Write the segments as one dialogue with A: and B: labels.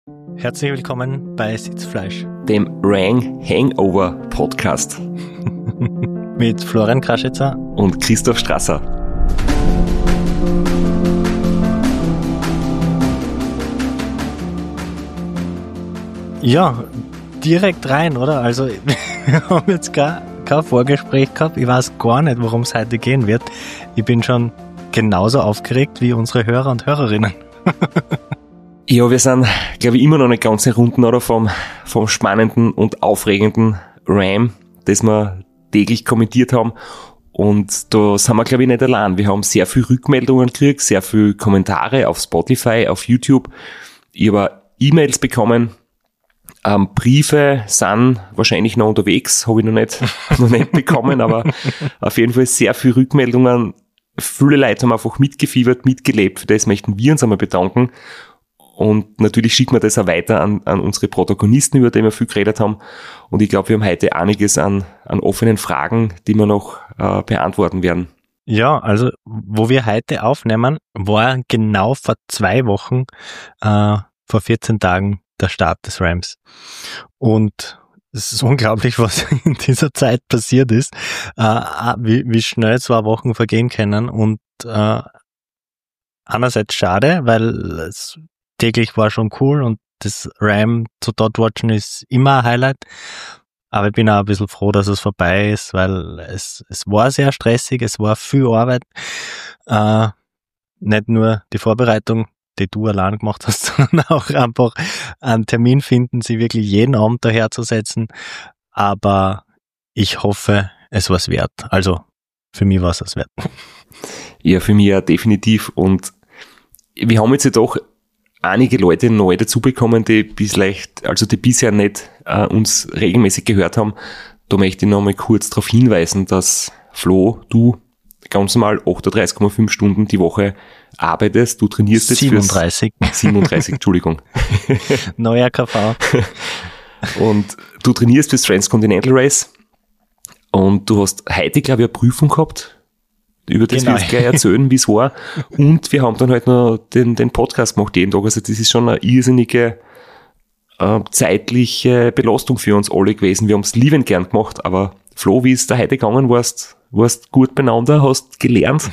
A: Herzlich willkommen bei Sitzfleisch,
B: dem Rang Hangover Podcast.
A: Mit Florian Kraschitzer
B: und Christoph Strasser.
A: Ja, direkt rein, oder? Also, wir haben jetzt kein Vorgespräch gehabt. Ich weiß gar nicht, worum es heute gehen wird. Ich bin schon genauso aufgeregt wie unsere Hörer und Hörerinnen.
B: Ja, wir sind, glaube ich, immer noch nicht ganz Runden oder vom spannenden und aufregenden Ram, das wir täglich kommentiert haben. Und da sind wir, glaube ich, nicht allein. Wir haben sehr viel Rückmeldungen gekriegt, sehr viel Kommentare auf Spotify, auf YouTube. Ich habe E-Mails bekommen. Briefe sind wahrscheinlich noch unterwegs, habe ich noch nicht bekommen, aber auf jeden Fall sehr viele Rückmeldungen. Viele Leute haben einfach mitgefiebert, mitgelebt. Für das möchten wir uns einmal bedanken. Und natürlich schicken wir das auch weiter an unsere Protagonisten, über die wir viel geredet haben. Und ich glaube, wir haben heute einiges an offenen Fragen, die wir noch beantworten werden.
A: Ja, also wo wir heute aufnehmen, war genau vor 2 Wochen, vor 14 Tagen der Start des Rams. Und es ist unglaublich, was in dieser Zeit passiert ist, wie schnell 2 Wochen vergehen können. Und einerseits schade, weil es täglich war schon cool und das Ram zu dort watchen ist immer ein Highlight. Aber ich bin auch ein bisschen froh, dass es vorbei ist, weil es war sehr stressig, es war viel Arbeit. Nicht nur die Vorbereitung, die du allein gemacht hast, sondern auch einfach einen Termin finden, sie wirklich jeden Abend daherzusetzen. Aber ich hoffe, es war es wert. Also für mich war es es wert.
B: Ja, für mich ja definitiv. Und wir haben jetzt ja doch einige Leute neu dazu bekommen, die bisher nicht uns regelmäßig gehört haben. Da möchte ich noch mal kurz darauf hinweisen, dass Flo, du ganz normal 38,5 Stunden die Woche arbeitest. Du trainierst jetzt
A: 37,
B: Entschuldigung.
A: Neuer KV.
B: Und du trainierst fürs Transcontinental Race. Und du hast heute, glaube ich, eine Prüfung gehabt. Über das willst du gleich erzählen, wie es war. Und wir haben dann halt noch den Podcast gemacht jeden Tag. Also das ist schon eine irrsinnige zeitliche Belastung für uns alle gewesen. Wir haben es liebend gern gemacht. Aber Flo, wie ist da heute gegangen? Warst gut beieinander? Hast gelernt?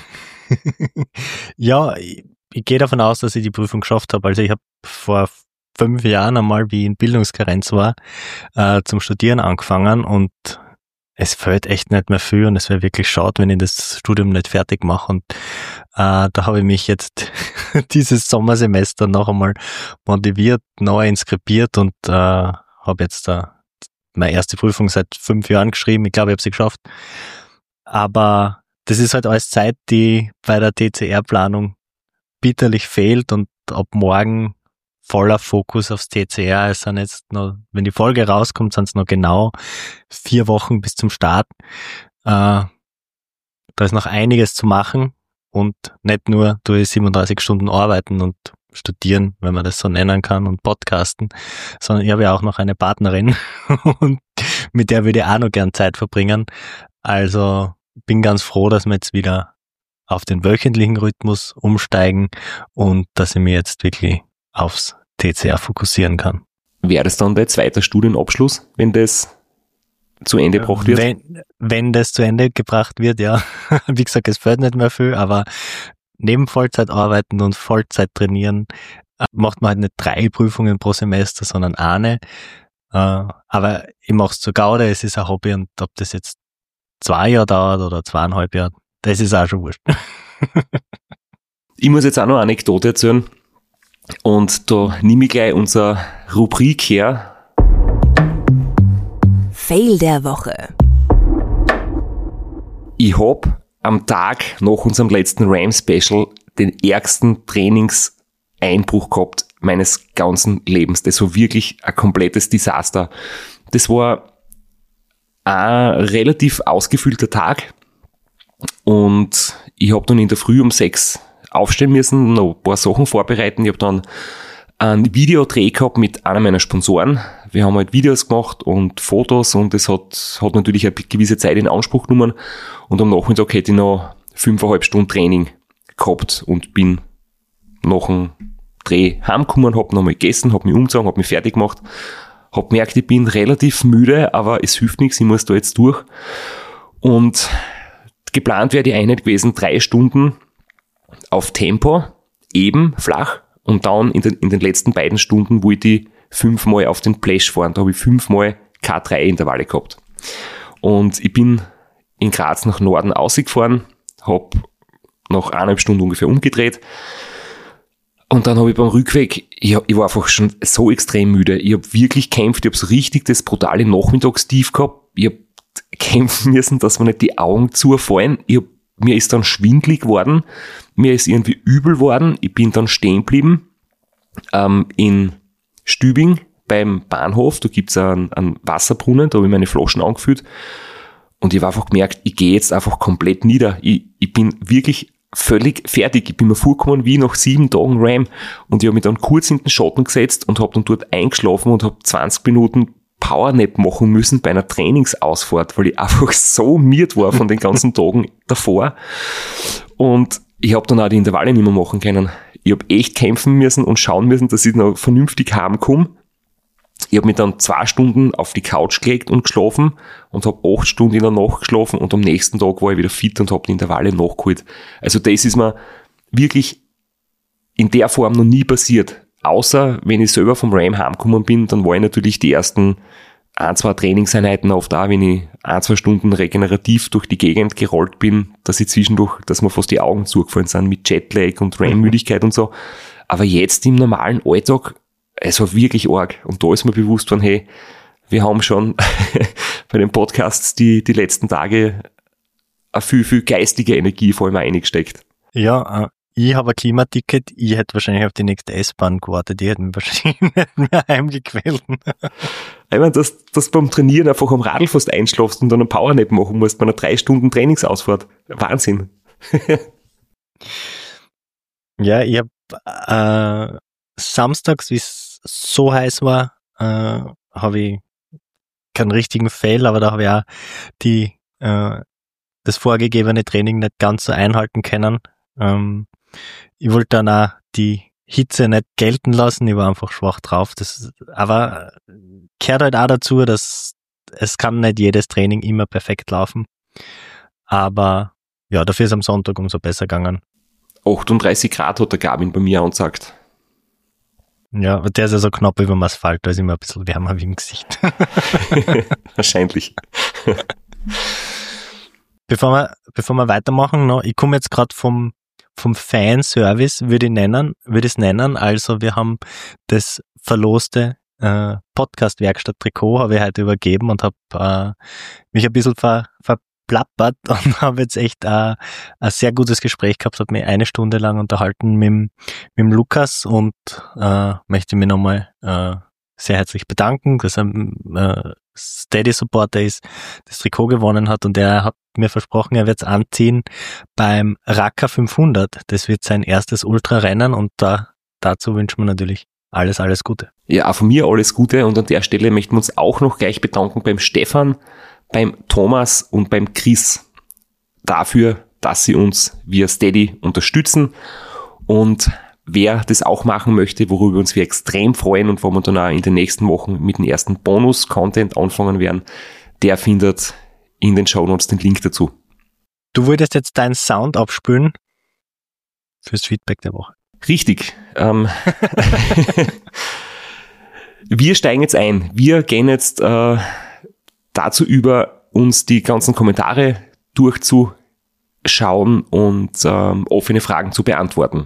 A: Ja, ich gehe davon aus, dass ich die Prüfung geschafft habe. Also ich habe vor 5 Jahren einmal, wie ich in Bildungskarenz war, zum Studieren angefangen und es fällt echt nicht mehr viel und es wäre wirklich schade, wenn ich das Studium nicht fertig mache. Und da habe ich mich jetzt dieses Sommersemester noch einmal motiviert, neu inskribiert und habe jetzt meine erste Prüfung seit 5 Jahren geschrieben. Ich glaube, ich habe sie geschafft. Aber das ist halt alles Zeit, die bei der TCR-Planung bitterlich fehlt und ab morgen voller Fokus aufs TCR. Es sind jetzt noch, wenn die Folge rauskommt, sind es noch genau 4 Wochen bis zum Start. Da ist noch einiges zu machen und nicht nur durch 37 Stunden arbeiten und studieren, wenn man das so nennen kann, und podcasten, sondern ich habe ja auch noch eine Partnerin und mit der würde ich auch noch gern Zeit verbringen. Also bin ganz froh, dass wir jetzt wieder auf den wöchentlichen Rhythmus umsteigen und dass ich mich jetzt wirklich aufs TCR fokussieren kann.
B: Wäre das dann der zweite Studienabschluss, wenn das zu Ende gebracht wird?
A: Wenn das zu Ende gebracht wird, ja. Wie gesagt, es fällt nicht mehr viel, aber neben Vollzeit arbeiten und Vollzeit trainieren macht man halt nicht 3 Prüfungen pro Semester, sondern eine. Aber ich mache es zur Gaude, es ist ein Hobby und ob das jetzt 2 Jahre dauert oder 2,5 Jahre, das ist auch schon wurscht.
B: Ich muss jetzt auch noch eine Anekdote erzählen. Und da nehme ich gleich unsere Rubrik her.
C: Fail der Woche.
B: Ich habe am Tag nach unserem letzten Ram-Special den ärgsten Trainingseinbruch gehabt meines ganzen Lebens. Das war wirklich ein komplettes Desaster. Das war ein relativ ausgefüllter Tag und ich habe dann in der Früh um 6 aufstehen müssen, noch ein paar Sachen vorbereiten. Ich habe dann einen Videodreh gehabt mit einer meiner Sponsoren. Wir haben halt Videos gemacht und Fotos und es hat natürlich eine gewisse Zeit in Anspruch genommen. Und am Nachmittag hätte ich noch 5,5 Stunden Training gehabt und bin nach dem Dreh heimgekommen, hab nochmal gegessen, hab mich umgezogen, hab mich fertig gemacht, hab gemerkt, ich bin relativ müde, aber es hilft nichts, ich muss da jetzt durch. Und geplant wäre die Einheit gewesen, 3 Stunden auf Tempo, eben, flach, und dann in den letzten beiden Stunden wollte ich 5-mal auf den Flash fahren. Da habe ich 5-mal K3-Intervalle gehabt. Und ich bin in Graz nach Norden ausgefahren, habe nach 1,5 Stunden ungefähr umgedreht. Und dann habe ich beim Rückweg, ich war einfach schon so extrem müde. Ich habe wirklich gekämpft, ich habe so richtig das brutale Nachmittagstief gehabt. Ich habe kämpfen müssen, dass mir nicht die Augen zufallen. Mir ist dann schwindelig geworden, mir ist irgendwie übel geworden. Ich bin dann stehen geblieben in Stübing beim Bahnhof. Da gibt's einen Wasserbrunnen, da habe ich meine Flaschen angefüllt. Und ich habe einfach gemerkt, ich gehe jetzt einfach komplett nieder. Ich bin wirklich völlig fertig. Ich bin mir vorgekommen wie nach 7 Tagen RAM. Und ich habe mich dann kurz in den Schatten gesetzt und habe dann dort eingeschlafen und habe 20 Minuten Powernap machen müssen bei einer Trainingsausfahrt, weil ich einfach so miert war von den ganzen Tagen davor. Und ich habe dann auch die Intervalle nicht mehr machen können. Ich habe echt kämpfen müssen und schauen müssen, dass ich noch vernünftig heimkomme. Ich habe mich dann 2 Stunden auf die Couch gelegt und geschlafen und habe 8 Stunden in der Nacht geschlafen und am nächsten Tag war ich wieder fit und habe die Intervalle nachgeholt. Also das ist mir wirklich in der Form noch nie passiert. Außer, wenn ich selber vom RAM heimgekommen bin, dann war ich natürlich die ersten 1-2 Trainingseinheiten oft da, wenn ich 1-2 Stunden regenerativ durch die Gegend gerollt bin, dass mir fast die Augen zugefallen sind mit Jetlag und RAM-Müdigkeit und so. Aber jetzt im normalen Alltag, es war wirklich arg. Und da ist mir bewusst worden, hey, wir haben schon bei den Podcasts die letzten Tage eine viel geistige Energie vor allem eingesteckt.
A: Ja, ich habe ein Klimaticket, ich hätte wahrscheinlich auf die nächste S-Bahn gewartet, die hätten mich wahrscheinlich nicht mehr heimgequält.
B: Ich meine, dass du beim Trainieren einfach am Radl fast einschlafst und dann einen Powernap machen musst bei einer 3 Stunden Trainingsausfahrt. Wahnsinn.
A: Ja, ich habe samstags, wie es so heiß war, habe ich keinen richtigen Fail, aber da habe ich auch das vorgegebene Training nicht ganz so einhalten können. Ich wollte dann auch die Hitze nicht gelten lassen, ich war einfach schwach drauf. Aber gehört halt auch dazu, dass es kann nicht jedes Training immer perfekt laufen. Aber ja, dafür ist am Sonntag umso besser gegangen.
B: 38 Grad hat der Garmin bei mir angesagt.
A: Ja, aber der ist ja so knapp über dem Asphalt, da ist immer ein bisschen wärmer wie im Gesicht.
B: Wahrscheinlich.
A: Bevor wir weitermachen, noch, ich komme jetzt gerade vom Fanservice, würde ich es nennen. Also wir haben das verloste Podcast-Werkstatt-Trikot habe ich heute übergeben und habe mich ein bisschen verplappert und habe jetzt echt ein sehr gutes Gespräch gehabt, habe mich 1 Stunde lang unterhalten mit dem Lukas und möchte mich nochmal sehr herzlich bedanken, dass er Steady-Supporter ist, das Trikot gewonnen hat und er hat mir versprochen, er wird es anziehen beim Raqqa 500. Das wird sein erstes Ultrarennen und dazu wünschen wir natürlich alles Gute.
B: Ja, auch von mir alles Gute und an der Stelle möchten wir uns auch noch gleich bedanken beim Stefan, beim Thomas und beim Chris dafür, dass sie uns via Steady unterstützen. Und wer das auch machen möchte, worüber uns wir extrem freuen und wo wir dann auch in den nächsten Wochen mit dem ersten Bonus-Content anfangen werden, der findet in den Shownotes den Link dazu.
A: Du wolltest jetzt deinen Sound abspülen fürs Feedback der Woche.
B: Richtig. Wir steigen jetzt ein. Wir gehen jetzt dazu über, uns die ganzen Kommentare durchzuschauen und offene Fragen zu beantworten.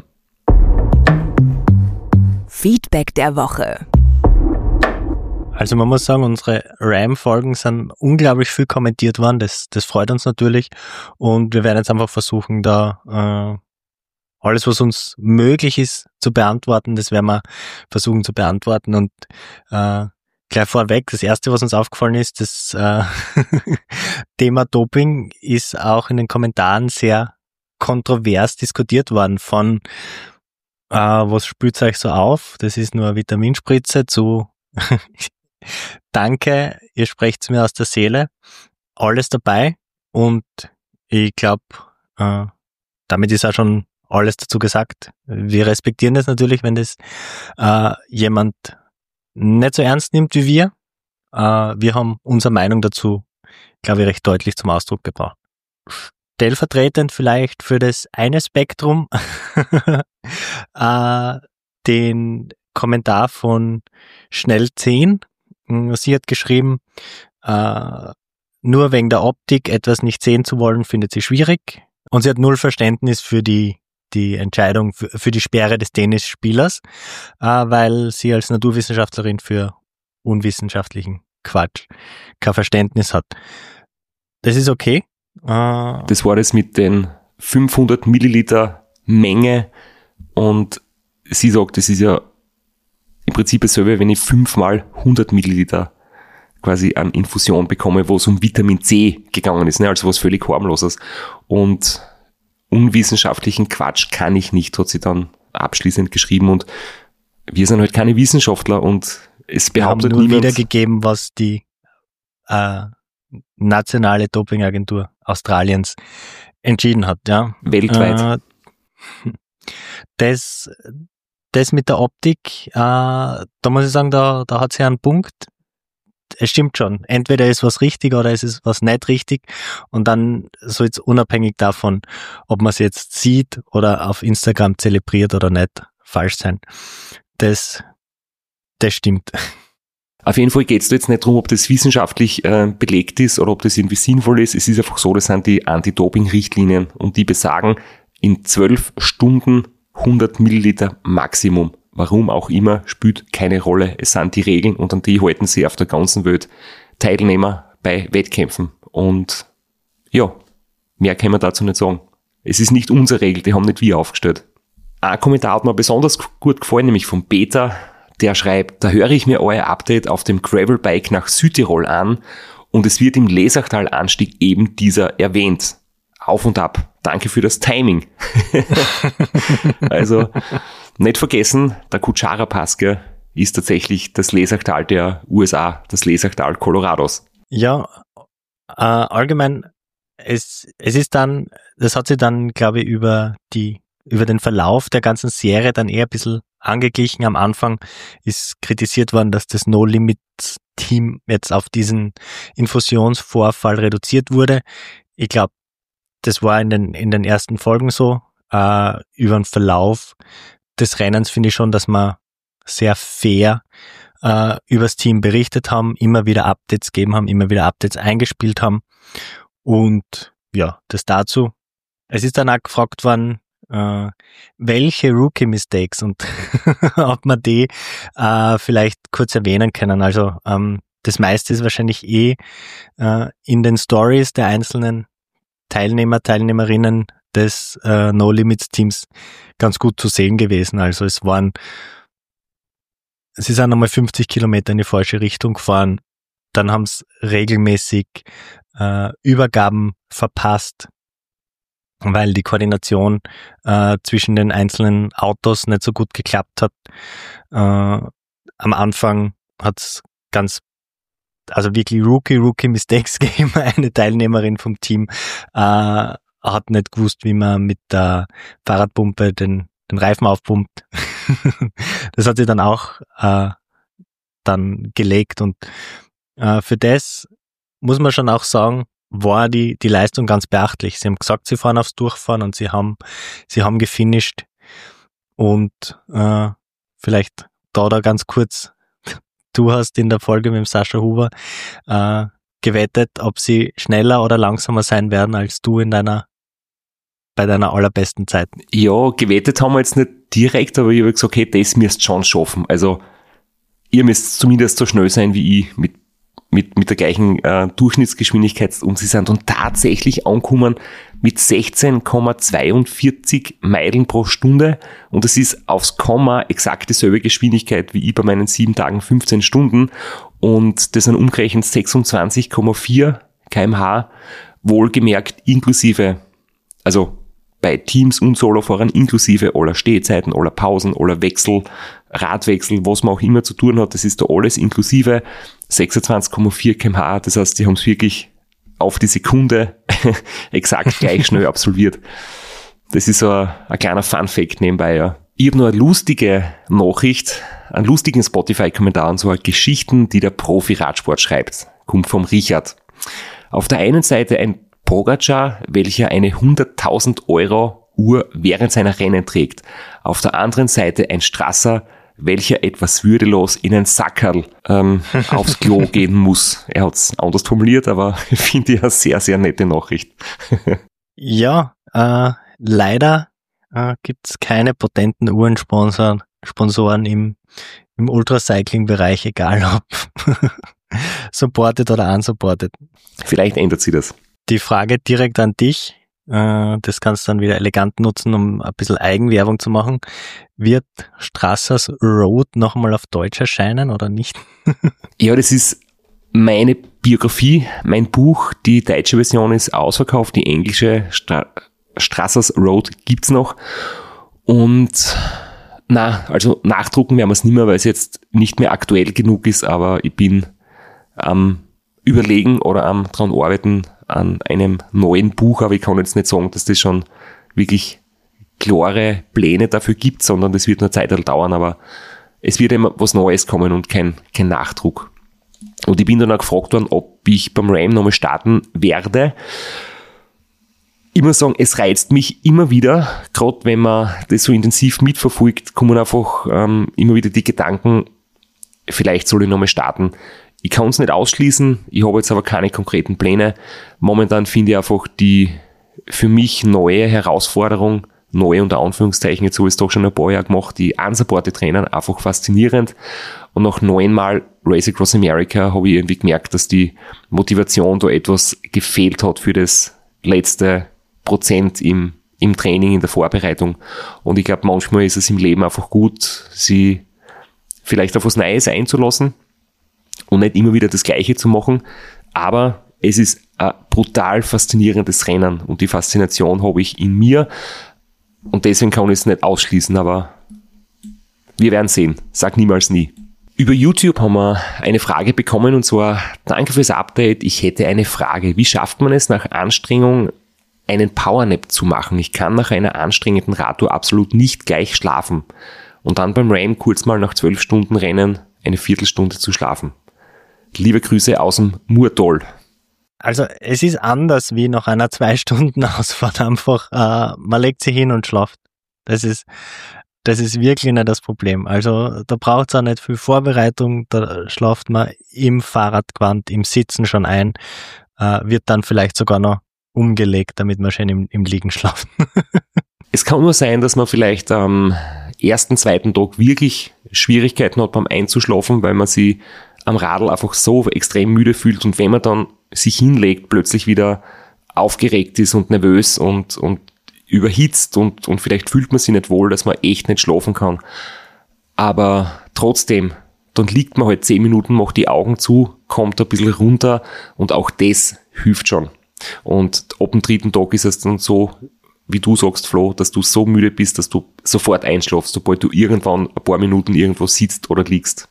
C: Feedback der Woche.
A: Also man muss sagen, unsere RAM-Folgen sind unglaublich viel kommentiert worden. Das freut uns natürlich. Und wir werden jetzt einfach versuchen, da alles, was uns möglich ist, zu beantworten, das werden wir versuchen zu beantworten. Und gleich vorweg, das Erste, was uns aufgefallen ist, das Thema Doping ist auch in den Kommentaren sehr kontrovers diskutiert worden. Von was spült euch so auf? Das ist nur eine Vitaminspritze zu Danke, ihr sprecht's mir aus der Seele. Alles dabei und ich glaube, damit ist auch schon alles dazu gesagt. Wir respektieren das natürlich, wenn das jemand nicht so ernst nimmt wie wir. Wir haben unsere Meinung dazu, glaube ich, recht deutlich zum Ausdruck gebracht. Stellvertretend vielleicht für das eine Spektrum den Kommentar von Schnell 10. Sie hat geschrieben, nur wegen der Optik etwas nicht sehen zu wollen, findet sie schwierig. Und sie hat null Verständnis für die Entscheidung, für die Sperre des Tennisspielers, weil sie als Naturwissenschaftlerin für unwissenschaftlichen Quatsch kein Verständnis hat. Das ist okay.
B: Das war das mit den 500 Milliliter Menge und sie sagt, das ist ja im Prinzip dasselbe, wenn ich 5-mal 100 Milliliter quasi an Infusion bekomme, wo es um Vitamin C gegangen ist, ne? Also was völlig harmloses. Und unwissenschaftlichen Quatsch kann ich nicht, hat sie dann abschließend geschrieben. Und wir sind halt keine Wissenschaftler und es behauptet
A: niemand. Wir haben nur
B: niemand,
A: wiedergegeben, was die nationale Dopingagentur Australiens entschieden hat, ja.
B: Weltweit.
A: Das mit der Optik, da muss ich sagen, da hat sie einen Punkt. Es stimmt schon. Entweder ist was richtig oder es ist was nicht richtig. Und dann soll es unabhängig davon, ob man es jetzt sieht oder auf Instagram zelebriert oder nicht, falsch sein. Das stimmt.
B: Auf jeden Fall geht es jetzt nicht darum, ob das wissenschaftlich belegt ist oder ob das irgendwie sinnvoll ist. Es ist einfach so, das sind die Anti-Doping-Richtlinien und die besagen, in 12 Stunden 100 Milliliter Maximum. Warum auch immer, spielt keine Rolle. Es sind die Regeln und an die halten sie auf der ganzen Welt Teilnehmer bei Wettkämpfen. Und ja, mehr kann man dazu nicht sagen. Es ist nicht unsere Regel, die haben nicht wir aufgestellt. Ein Kommentar hat mir besonders gut gefallen, nämlich vom Peter. Der schreibt, da höre ich mir euer Update auf dem Gravelbike nach Südtirol an und es wird im Lesachtal-Anstieg eben dieser erwähnt. Auf und ab. Danke für das Timing. Also, nicht vergessen, der Kutschara-Pass ist tatsächlich das Lesachtal der USA, das Lesachtal Colorados.
A: Ja, allgemein, es ist dann, das hat sich dann, glaube ich, über den Verlauf der ganzen Serie dann eher ein bisschen angeglichen. Am Anfang ist kritisiert worden, dass das No-Limits-Team jetzt auf diesen Infusionsvorfall reduziert wurde. Ich glaube, das war in den ersten Folgen so. Über den Verlauf des Rennens finde ich schon, dass wir sehr fair übers Team berichtet haben, immer wieder Updates gegeben haben, immer wieder Updates eingespielt haben. Und ja, das dazu. Es ist dann auch gefragt worden, welche Rookie-Mistakes und ob man die vielleicht kurz erwähnen können. Also das meiste ist wahrscheinlich in den Stories der einzelnen Teilnehmer, Teilnehmerinnen des No-Limits-Teams ganz gut zu sehen gewesen. Also sie sind einmal 50 Kilometer in die falsche Richtung gefahren, dann haben sie regelmäßig Übergaben verpasst, weil die Koordination zwischen den einzelnen Autos nicht so gut geklappt hat. Am Anfang hat es wirklich Rookie-Mistakes gegeben. Eine Teilnehmerin vom Team hat nicht gewusst, wie man mit der Fahrradpumpe den Reifen aufpumpt. Das hat sie dann auch dann gelegt und für das muss man schon auch sagen, war die Leistung ganz beachtlich. Sie haben gesagt, sie fahren aufs Durchfahren und sie haben gefinisht und vielleicht da ganz kurz, du hast in der Folge mit dem Sascha Huber gewettet, ob sie schneller oder langsamer sein werden als du bei deiner allerbesten Zeit.
B: Ja, gewettet haben wir jetzt nicht direkt, aber ich habe gesagt, okay, das müsst schon schaffen. Also ihr müsst zumindest so schnell sein wie ich mit der gleichen Durchschnittsgeschwindigkeit und sie sind dann tatsächlich angekommen mit 16,42 Meilen pro Stunde und das ist aufs Komma exakt dieselbe Geschwindigkeit wie ich bei meinen 7 Tagen 15 Stunden und das sind umgerechnet 26,4 km/h, wohlgemerkt inklusive, also bei Teams und Solofahrern inklusive aller Stehzeiten, aller Pausen, aller Wechsel, Radwechsel, was man auch immer zu tun hat, das ist da alles inklusive 26,4 km/h, das heißt, die haben es wirklich auf die Sekunde exakt gleich schnell absolviert. Das ist so ein kleiner Fun-Fact nebenbei, ja. Ich habe noch eine lustige Nachricht, einen lustigen Spotify-Kommentar und zwar Geschichten, die der Profi-Radsport schreibt. Kommt vom Richard. Auf der einen Seite ein Pogačar, welcher eine 100.000 Euro Uhr während seiner Rennen trägt. Auf der anderen Seite ein Strasser, welcher etwas würdelos in ein Sackerl aufs Klo gehen muss. Er hat es anders formuliert, aber finde ich eine sehr, sehr nette Nachricht.
A: Ja, leider gibt's keine potenten Uhrensponsoren im Ultracycling-Bereich, egal ob supported oder unsupported.
B: Vielleicht ändert sich das.
A: Die Frage direkt an dich, das kannst du dann wieder elegant nutzen, um ein bisschen Eigenwerbung zu machen. Wird Strassers Road noch einmal auf Deutsch erscheinen oder nicht?
B: Ja, das ist meine Biografie, mein Buch. Die deutsche Version ist ausverkauft, die englische Strassers Road gibt's noch. Und also nachdrucken werden wir es nicht mehr, weil es jetzt nicht mehr aktuell genug ist, aber ich bin am Überlegen oder am dran arbeiten an einem neuen Buch, aber ich kann jetzt nicht sagen, dass das schon wirklich klare Pläne dafür gibt, sondern das wird nur Zeit dauern, aber es wird immer was Neues kommen und kein Nachdruck. Und ich bin dann auch gefragt worden, ob ich beim RAM nochmal starten werde. Ich muss sagen, es reizt mich immer wieder, gerade wenn man das so intensiv mitverfolgt, kommen einfach immer wieder die Gedanken, vielleicht soll ich nochmal starten. Ich kann es nicht ausschließen, ich habe jetzt aber keine konkreten Pläne. Momentan finde ich einfach die für mich neue Herausforderung, neu unter Anführungszeichen, jetzt habe ich es doch schon ein paar Jahre gemacht, die unsupported Rennen einfach faszinierend. Und nach 9 Mal Race Across America habe ich irgendwie gemerkt, dass die Motivation da etwas gefehlt hat für das letzte Prozent im Training, in der Vorbereitung. Und ich glaube, manchmal ist es im Leben einfach gut, sie vielleicht auf was Neues einzulassen und nicht immer wieder das Gleiche zu machen. Aber es ist ein brutal faszinierendes Rennen und die Faszination habe ich in mir und deswegen kann ich es nicht ausschließen, aber wir werden sehen. Sag niemals nie. Über YouTube haben wir eine Frage bekommen und zwar: Danke fürs Update, ich hätte eine Frage. Wie schafft man es nach Anstrengung einen Powernap zu machen? Ich kann nach einer anstrengenden Radtour absolut nicht gleich schlafen und dann beim RAM kurz mal nach 12 Stunden Rennen eine Viertelstunde zu schlafen. Liebe Grüße aus dem Murtal.
A: Also es ist anders wie nach einer 2 Stunden Ausfahrt einfach, man legt sich hin und schlaft. Das ist wirklich nicht das Problem. Also da braucht es auch nicht viel Vorbereitung, da schlaft man im Fahrradgewand, im Sitzen schon ein, wird dann vielleicht sogar noch umgelegt, damit man schön im Liegen schlaft.
B: Es kann nur sein, dass man vielleicht am ersten, zweiten Tag wirklich Schwierigkeiten hat beim Einzuschlafen, weil man sich am Radl einfach so extrem müde fühlt und wenn man dann sich hinlegt, plötzlich wieder aufgeregt ist und nervös und überhitzt und vielleicht fühlt man sich nicht wohl, dass man echt nicht schlafen kann. Aber trotzdem, dann liegt man halt 10 Minuten, macht die Augen zu, kommt ein bisschen runter und auch das hilft schon. Und ab dem 3. Tag ist es dann so, wie du sagst, Flo, dass du so müde bist, dass du sofort einschlafst, sobald du irgendwann ein paar Minuten irgendwo sitzt oder liegst.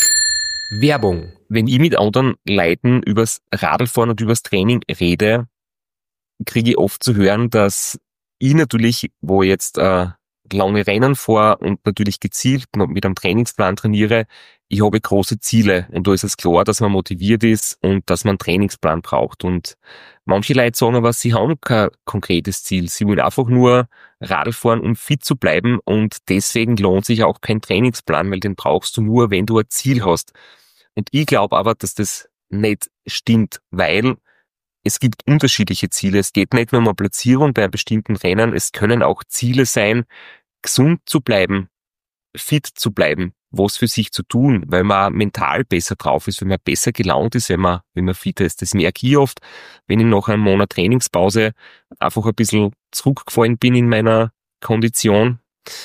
D: Werbung. Wenn ich mit anderen Leuten übers Radlfahren und übers Training rede, kriege ich oft zu hören, dass ich natürlich, wo ich jetzt lange Rennen fahre und natürlich gezielt mit einem Trainingsplan trainiere, ich habe große Ziele und da ist es klar, dass man motiviert ist und dass man einen Trainingsplan braucht. Und manche Leute sagen aber, sie haben kein konkretes Ziel. Sie wollen einfach nur Radl fahren, um fit zu bleiben und deswegen lohnt sich auch kein Trainingsplan, weil den brauchst du nur, wenn du ein Ziel hast. Und ich glaube aber, dass das nicht stimmt, weil es gibt unterschiedliche Ziele. Es geht nicht nur um eine Platzierung bei einem bestimmten Rennen, es können auch Ziele sein, gesund zu bleiben, fit zu bleiben, was für sich zu tun, weil man mental besser drauf ist, wenn man besser gelaunt ist, wenn man fit ist. Das merke ich oft, wenn ich nach einem Monat Trainingspause einfach ein bisschen zurückgefallen bin in meiner Kondition,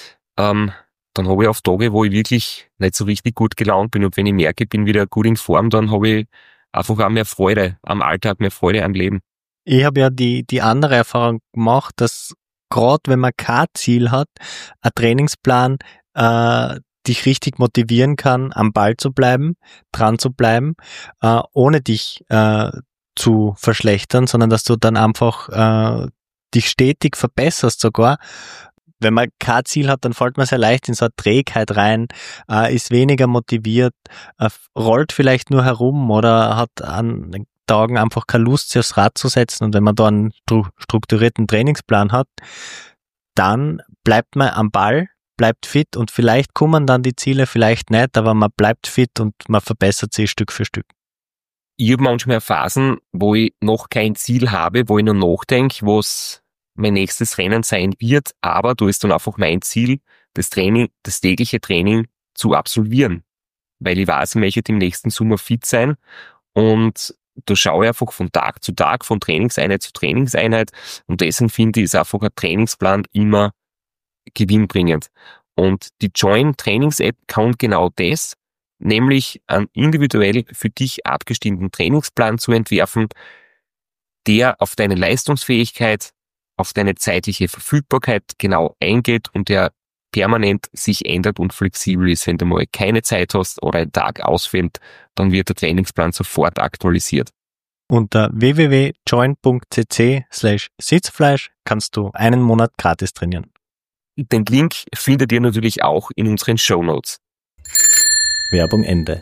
D: dann habe ich auf Tage, wo ich wirklich nicht so richtig gut gelaunt bin und wenn ich merke, ich bin wieder gut in Form, dann habe ich einfach auch mehr Freude am Alltag, mehr Freude am Leben.
A: Ich habe ja die andere Erfahrung gemacht, dass gerade wenn man kein Ziel hat, ein Trainingsplan dich richtig motivieren kann, am Ball zu bleiben, dran zu bleiben, ohne dich zu verschlechtern, sondern dass du dann einfach dich stetig verbesserst sogar. Wenn man kein Ziel hat, dann fällt man sehr leicht in so eine Trägheit rein, ist weniger motiviert, rollt vielleicht nur herum oder hat an den Tagen einfach keine Lust, sich aufs Rad zu setzen. Und wenn man da einen strukturierten Trainingsplan hat, dann bleibt man am Ball, bleibt fit und vielleicht kommen dann die Ziele, vielleicht nicht, aber man bleibt fit und man verbessert sich Stück für Stück.
D: Ich habe manchmal Phasen, wo ich noch kein Ziel habe, wo ich nur nachdenke, was mein nächstes Rennen sein wird, aber da ist dann einfach mein Ziel, das tägliche Training zu absolvieren, weil ich weiß, ich möchte im nächsten Sommer fit sein und da schaue ich einfach von Tag zu Tag, von Trainingseinheit zu Trainingseinheit und deswegen finde ich, ist einfach ein Trainingsplan immer gewinnbringend. Und die Join Trainings App kann genau das, nämlich einen individuell für dich abgestimmten Trainingsplan zu entwerfen, der auf deine Leistungsfähigkeit, auf deine zeitliche Verfügbarkeit genau eingeht und der permanent sich ändert und flexibel ist. Wenn du mal keine Zeit hast oder ein Tag ausfällt, dann wird der Trainingsplan sofort aktualisiert.
A: Unter www.join.cc/Sitzfleisch kannst du einen Monat gratis trainieren.
D: Den Link findet ihr natürlich auch in unseren Shownotes.
A: Werbung Ende.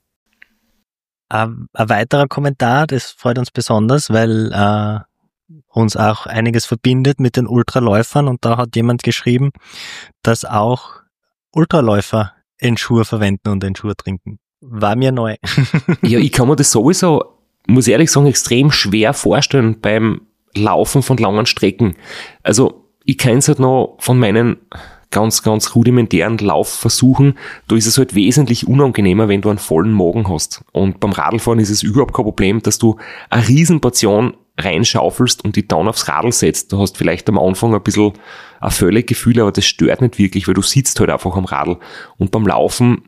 A: Ein weiterer Kommentar, das freut uns besonders, weil uns auch einiges verbindet mit den Ultraläufern und da hat jemand geschrieben, dass auch Ultraläufer Ensure verwenden und Ensure trinken. War mir neu.
B: Ja, ich kann mir das sowieso, muss ehrlich sagen, extrem schwer vorstellen beim Laufen von langen Strecken. Also ich kenne es halt noch von meinen ganz, ganz rudimentären Laufversuchen, da ist es halt wesentlich unangenehmer, wenn du einen vollen Magen hast. Und beim Radlfahren ist es überhaupt kein Problem, dass du eine Riesenportion reinschaufelst und die dann aufs Radl setzt. Du hast vielleicht am Anfang ein bisschen ein Völlegefühl, aber das stört nicht wirklich, weil du sitzt halt einfach am Radl. Und beim Laufen,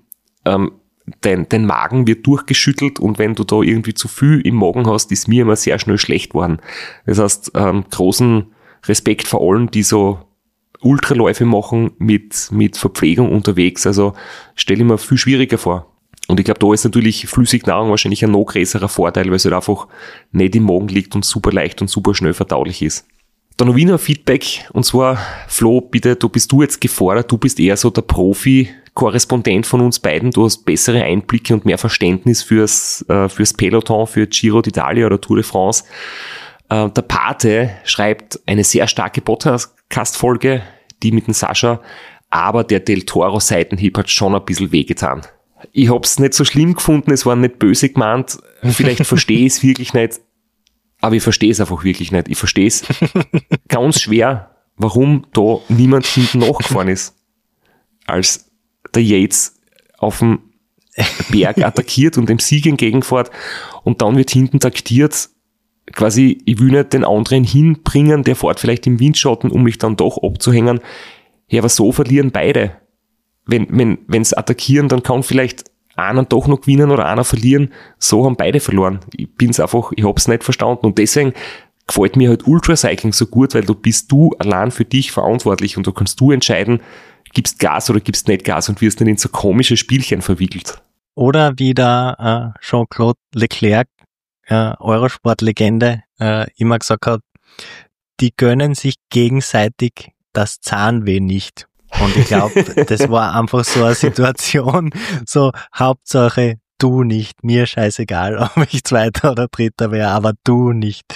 B: dein Magen wird durchgeschüttelt und wenn du da irgendwie zu viel im Magen hast, ist mir immer sehr schnell schlecht worden. Das heißt, großen Respekt vor allen, die so Ultraläufe machen mit Verpflegung unterwegs. Also stelle ich mir viel schwieriger vor. Und ich glaube, da ist natürlich Flüssignahrung wahrscheinlich ein noch größerer Vorteil, weil es halt einfach nicht im Magen liegt und super leicht und super schnell verdaulich ist. Dann noch wieder ein Feedback, und zwar, Flo, bitte, du bist jetzt gefordert, du bist eher so der Profi-Korrespondent von uns beiden, du hast bessere Einblicke und mehr Verständnis fürs Peloton, für Giro d'Italia oder Tour de France. Der Pate schreibt eine sehr starke Podcast-Folge, die mit dem Sascha, aber der Del Toro Seitenhieb hat schon ein bisschen wehgetan. Ich hab's nicht so schlimm gefunden, es war nicht böse gemeint, vielleicht verstehe ich es wirklich nicht, aber ich verstehe es einfach wirklich nicht. Ich verstehe es ganz schwer, warum da niemand hinten nachgefahren ist, als der Yates auf dem Berg attackiert und dem Sieg entgegenfährt und dann wird hinten taktiert, quasi, ich will nicht den anderen hinbringen, der fährt vielleicht im Windschatten, um mich dann doch abzuhängen. Ja, aber so verlieren beide. Wenn's attackieren, dann kann vielleicht einer doch noch gewinnen oder einer verlieren. So haben beide verloren. Ich hab's nicht verstanden. Und deswegen gefällt mir halt Ultracycling so gut, weil du bist allein für dich verantwortlich und da kannst du entscheiden, gibst Gas oder gibst nicht Gas und wirst nicht in so komische Spielchen verwickelt.
A: Oder wie der Jean-Claude Leclerc, Eurosport-Legende, immer gesagt hat, die gönnen sich gegenseitig das Zahnweh nicht. Und ich glaube, das war einfach so eine Situation, so Hauptsache du nicht, mir scheißegal, ob ich Zweiter oder Dritter wäre, aber du nicht.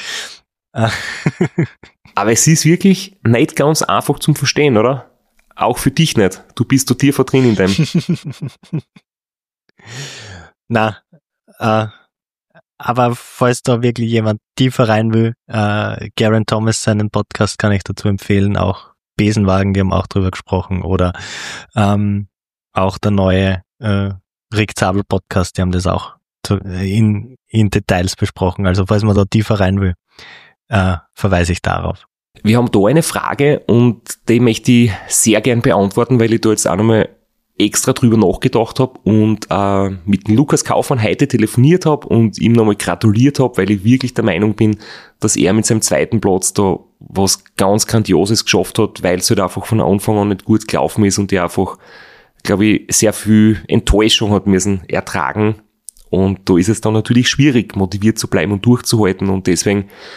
B: Aber es ist wirklich nicht ganz einfach zum Verstehen, oder? Auch für dich nicht. Du bist da tiefer drin in dem.
A: Na, aber falls da wirklich jemand tiefer rein will, Geraint Thomas, seinen Podcast kann ich dazu empfehlen, auch Besenwagen, die haben auch drüber gesprochen, oder auch der neue Rick Zabel Podcast, die haben das auch in Details besprochen. Also falls man da tiefer rein will, verweise ich darauf.
B: Wir haben da eine Frage und die möchte ich sehr gern beantworten, weil ich da jetzt auch nochmal extra drüber nachgedacht habe und mit dem Lukas Kaufmann heute telefoniert habe und ihm nochmal gratuliert habe, weil ich wirklich der Meinung bin, dass er mit seinem zweiten Platz da was ganz Grandioses geschafft hat, weil es halt einfach von Anfang an nicht gut gelaufen ist und er einfach, glaube ich, sehr viel Enttäuschung hat müssen ertragen. Und da ist es dann natürlich schwierig, motiviert zu bleiben und durchzuhalten. Und deswegen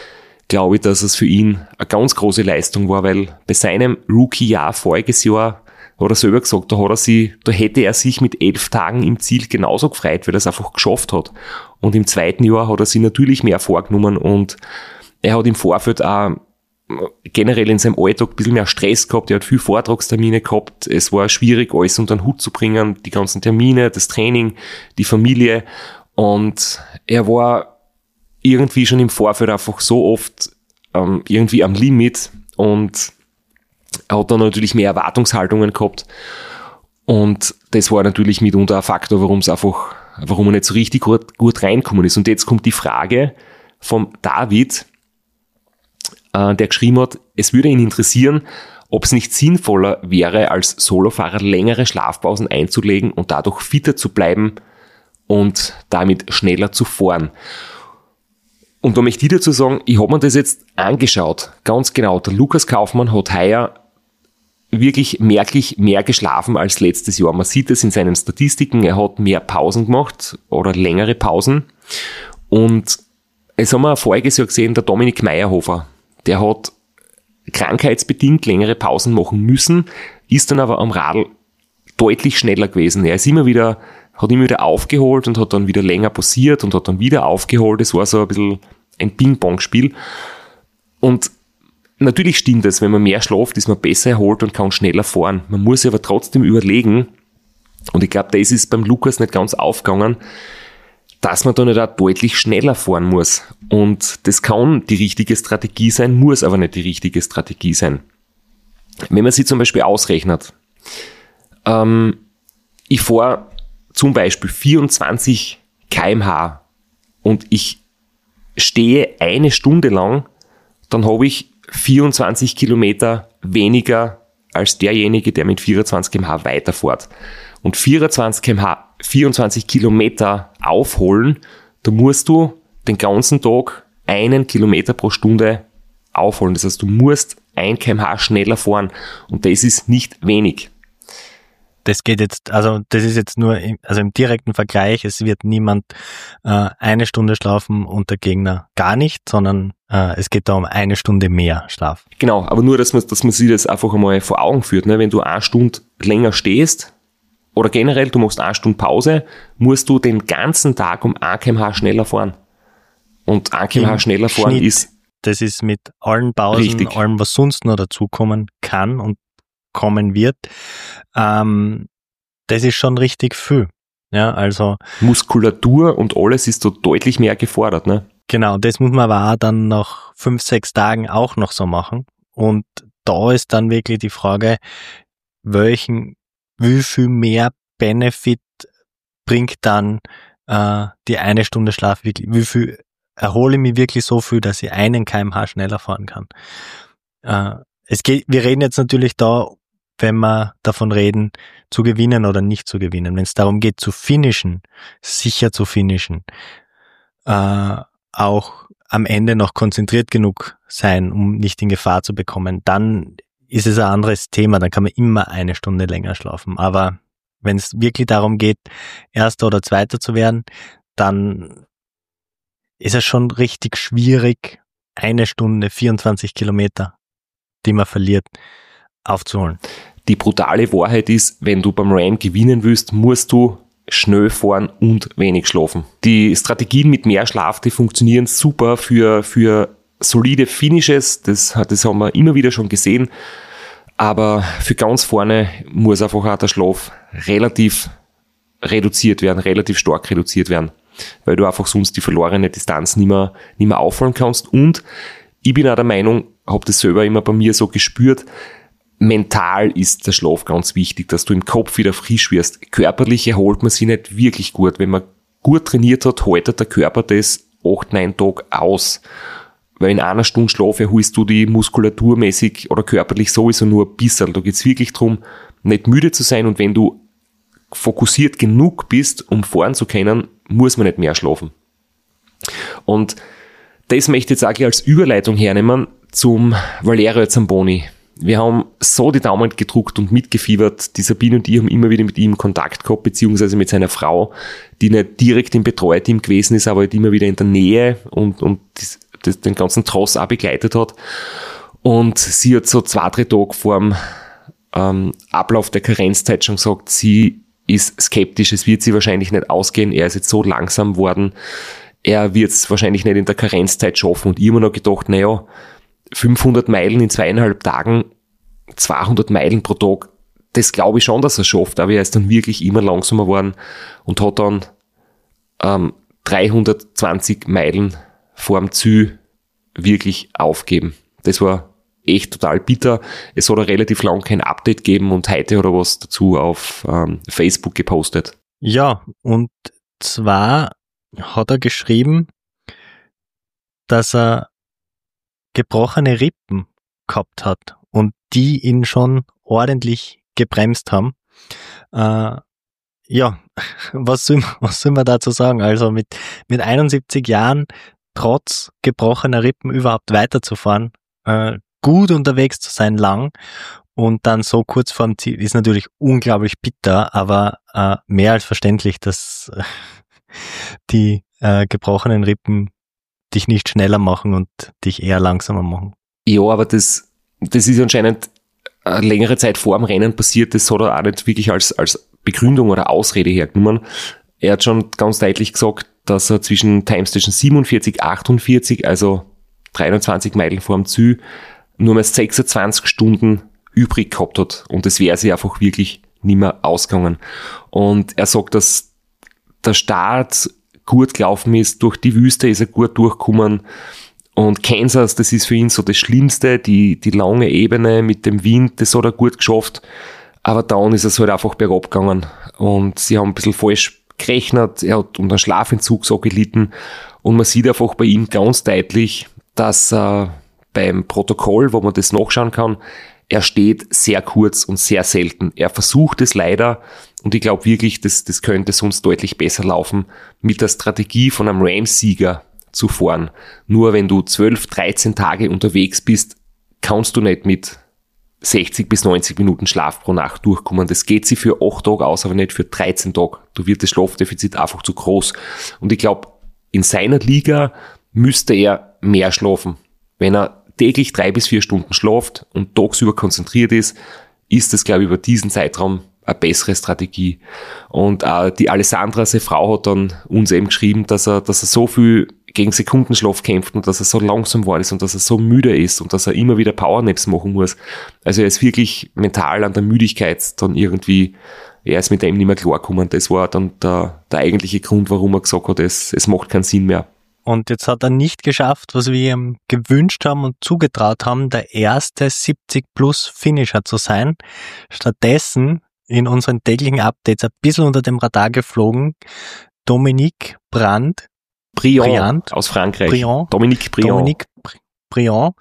B: glaube ich, dass es für ihn eine ganz große Leistung war, weil bei seinem Rookie-Jahr voriges Jahr hat er selber gesagt, da hätte er sich mit 11 Tagen im Ziel genauso gefreut, weil er es einfach geschafft hat. Und im zweiten Jahr hat er sich natürlich mehr vorgenommen und er hat im Vorfeld auch generell in seinem Alltag ein bisschen mehr Stress gehabt, er hat viel Vortragstermine gehabt, es war schwierig, alles unter den Hut zu bringen, die ganzen Termine, das Training, die Familie, und er war irgendwie schon im Vorfeld einfach so oft irgendwie am Limit und er hat dann natürlich mehr Erwartungshaltungen gehabt und das war natürlich mitunter ein Faktor, warum er nicht so richtig gut reinkommen ist. Und jetzt kommt die Frage vom David, der geschrieben hat, es würde ihn interessieren, ob es nicht sinnvoller wäre, als Solofahrer längere Schlafpausen einzulegen und dadurch fitter zu bleiben und damit schneller zu fahren. Und da möchte ich dazu sagen, ich habe mir das jetzt angeschaut, ganz genau. Der Lukas Kaufmann hat heuer wirklich merklich mehr geschlafen als letztes Jahr. Man sieht es in seinen Statistiken, er hat mehr Pausen gemacht oder längere Pausen. Und es haben wir voriges Jahr gesehen, der Dominik Meyerhofer, der hat krankheitsbedingt längere Pausen machen müssen, ist dann aber am Radl deutlich schneller gewesen. Er ist hat immer wieder aufgeholt und hat dann wieder länger pausiert und hat dann wieder aufgeholt. Es war so ein bisschen ein Ping-Pong-Spiel. Und natürlich stimmt es, wenn man mehr schläft, ist man besser erholt und kann schneller fahren. Man muss aber trotzdem überlegen, und ich glaube, das ist beim Lukas nicht ganz aufgegangen, dass man da nicht auch deutlich schneller fahren muss. Und das kann die richtige Strategie sein, muss aber nicht die richtige Strategie sein. Wenn man sie zum Beispiel ausrechnet, ich fahre zum Beispiel 24 km/h und ich stehe eine Stunde lang, dann habe ich 24 Kilometer weniger als derjenige, der mit 24 km/h weiterfährt. Und 24 Kilometer aufholen, da musst du den ganzen Tag 1 Kilometer pro Stunde aufholen. Das heißt, du musst 1 km/h schneller fahren und das ist nicht wenig.
A: Das geht jetzt, also das ist jetzt nur im direkten Vergleich, es wird niemand 1 Stunde schlafen und der Gegner gar nicht, sondern es geht da um 1 Stunde mehr Schlaf.
B: Genau, aber nur, dass man sich das einfach einmal vor Augen führt. Ne? Wenn du 1 Stunde länger stehst oder generell du machst 1 Stunde Pause, musst du den ganzen Tag um 1 km/h schneller fahren. Und 1 km/h schneller fahren
A: Schnitt,
B: ist...
A: Das ist mit allen Pausen,
B: richtig.
A: Allem, was sonst noch dazukommen kann und kommen wird, das ist schon richtig viel. Ja, also
B: Muskulatur und alles ist da deutlich mehr gefordert, ne?
A: Genau, das muss man aber auch dann nach 5-6 Tagen auch noch so machen. Und da ist dann wirklich die Frage, wie viel mehr Benefit bringt dann die 1 Stunde Schlaf wirklich, wie viel erhole ich mich wirklich so viel, dass ich 1 km/h schneller fahren kann. Wir reden jetzt natürlich da, wenn wir davon reden, zu gewinnen oder nicht zu gewinnen. Wenn es darum geht, zu finishen, sicher zu finishen, auch am Ende noch konzentriert genug sein, um nicht in Gefahr zu bekommen, dann ist es ein anderes Thema, dann kann man immer 1 Stunde länger schlafen. Aber wenn es wirklich darum geht, Erster oder Zweiter zu werden, dann ist es schon richtig schwierig, 1 Stunde, 24 Kilometer, die man verliert, aufzuholen.
B: Die brutale Wahrheit ist, wenn du beim Ram gewinnen willst, musst du schnell fahren und wenig schlafen. Die Strategien mit mehr Schlaf, die funktionieren super für solide Finishes, das haben wir immer wieder schon gesehen, aber für ganz vorne muss einfach auch der Schlaf relativ stark reduziert werden, weil du einfach sonst die verlorene Distanz nicht mehr aufholen kannst. Und ich bin auch der Meinung, habe das selber immer bei mir so gespürt, mental ist der Schlaf ganz wichtig, dass du im Kopf wieder frisch wirst. Körperlich erholt man sich nicht wirklich gut. Wenn man gut trainiert hat, haltet der Körper das 8-9 Tage aus. Weil in 1 Stunde Schlaf erholst du die muskulaturmäßig oder körperlich sowieso nur ein bisschen. Da geht es wirklich darum, nicht müde zu sein, und wenn du fokussiert genug bist, um fahren zu können, muss man nicht mehr schlafen. Und das möchte ich jetzt auch gleich als Überleitung hernehmen zum Valerio Zamboni. Wir haben so die Daumen gedruckt und mitgefiebert. Die Sabine und ich haben immer wieder mit ihm Kontakt gehabt, beziehungsweise mit seiner Frau, die nicht direkt im Betreuerteam gewesen ist, aber halt immer wieder in der Nähe und den ganzen Tross auch begleitet hat. Und sie hat so 2-3 Tage vor dem Ablauf der Karenzzeit schon gesagt, sie ist skeptisch, es wird sie wahrscheinlich nicht ausgehen, er ist jetzt so langsam worden, er wird es wahrscheinlich nicht in der Karenzzeit schaffen. Und ich habe mir noch gedacht, 500 Meilen in 2,5 Tagen, 200 Meilen pro Tag, das glaube ich schon, dass er schafft, aber er ist dann wirklich immer langsamer geworden und hat dann 320 Meilen vorm Ziel wirklich aufgeben. Das war echt total bitter. Es hat auch relativ lang kein Update gegeben und heute hat er was dazu auf Facebook gepostet.
A: Ja, und zwar hat er geschrieben, dass er gebrochene Rippen gehabt hat und die ihn schon ordentlich gebremst haben. Ja, was soll man dazu sagen? Also mit 71 Jahren trotz gebrochener Rippen überhaupt weiterzufahren, gut unterwegs zu sein, lang und dann so kurz vorm Ziel ist natürlich unglaublich bitter, aber mehr als verständlich, dass die gebrochenen Rippen dich nicht schneller machen und dich eher langsamer machen.
B: Ja, aber das ist anscheinend eine längere Zeit vor dem Rennen passiert, das hat er auch nicht wirklich als Begründung oder Ausrede hergenommen. Er hat schon ganz deutlich gesagt, dass er zwischen Time Station 47, 48, also 23 Meilen vor dem Ziel, nur mehr 26 Stunden übrig gehabt hat. Und das wäre sie einfach wirklich nicht mehr ausgegangen. Und er sagt, dass der Start gut gelaufen ist, durch die Wüste ist er gut durchgekommen. Und Kansas, das ist für ihn so das Schlimmste, die lange Ebene mit dem Wind, das hat er gut geschafft. Aber dann ist es halt einfach bergab gegangen. Und sie haben ein bisschen falsch gerechnet, er hat unter Schlafentzug so gelitten. Und man sieht einfach bei ihm ganz deutlich, dass beim Protokoll, wo man das nachschauen kann, er steht sehr kurz und sehr selten. Er versucht es leider, und ich glaube wirklich, das könnte sonst deutlich besser laufen, mit der Strategie von einem Rams-Sieger zu fahren. Nur wenn du 12, 13 Tage unterwegs bist, kannst du nicht mit 60 bis 90 Minuten Schlaf pro Nacht durchkommen. Das geht sich für 8 Tage aus, aber nicht für 13 Tage. Da wird das Schlafdefizit einfach zu groß. Und ich glaube, in seiner Liga müsste er mehr schlafen. Wenn er täglich 3 bis 4 Stunden schlaft und tagsüber konzentriert ist das, glaube ich, über diesen Zeitraum eine bessere Strategie. Und die Alessandra, seine Frau, hat dann uns eben geschrieben, dass er so viel gegen Sekundenschlaf kämpft und dass er so langsam war ist und dass er so müde ist und dass er immer wieder Powernaps machen muss. Also er ist wirklich mental an der Müdigkeit dann irgendwie, er ist mit dem nicht mehr klargekommen. Das war dann der eigentliche Grund, warum er gesagt hat, es macht keinen Sinn mehr.
A: Und jetzt hat er nicht geschafft, was wir ihm gewünscht haben und zugetraut haben, der erste 70-Plus-Finisher zu sein. Stattdessen in unseren täglichen Updates ein bisschen unter dem Radar geflogen, Dominique
B: Briand aus Frankreich. Dominique
A: Briand,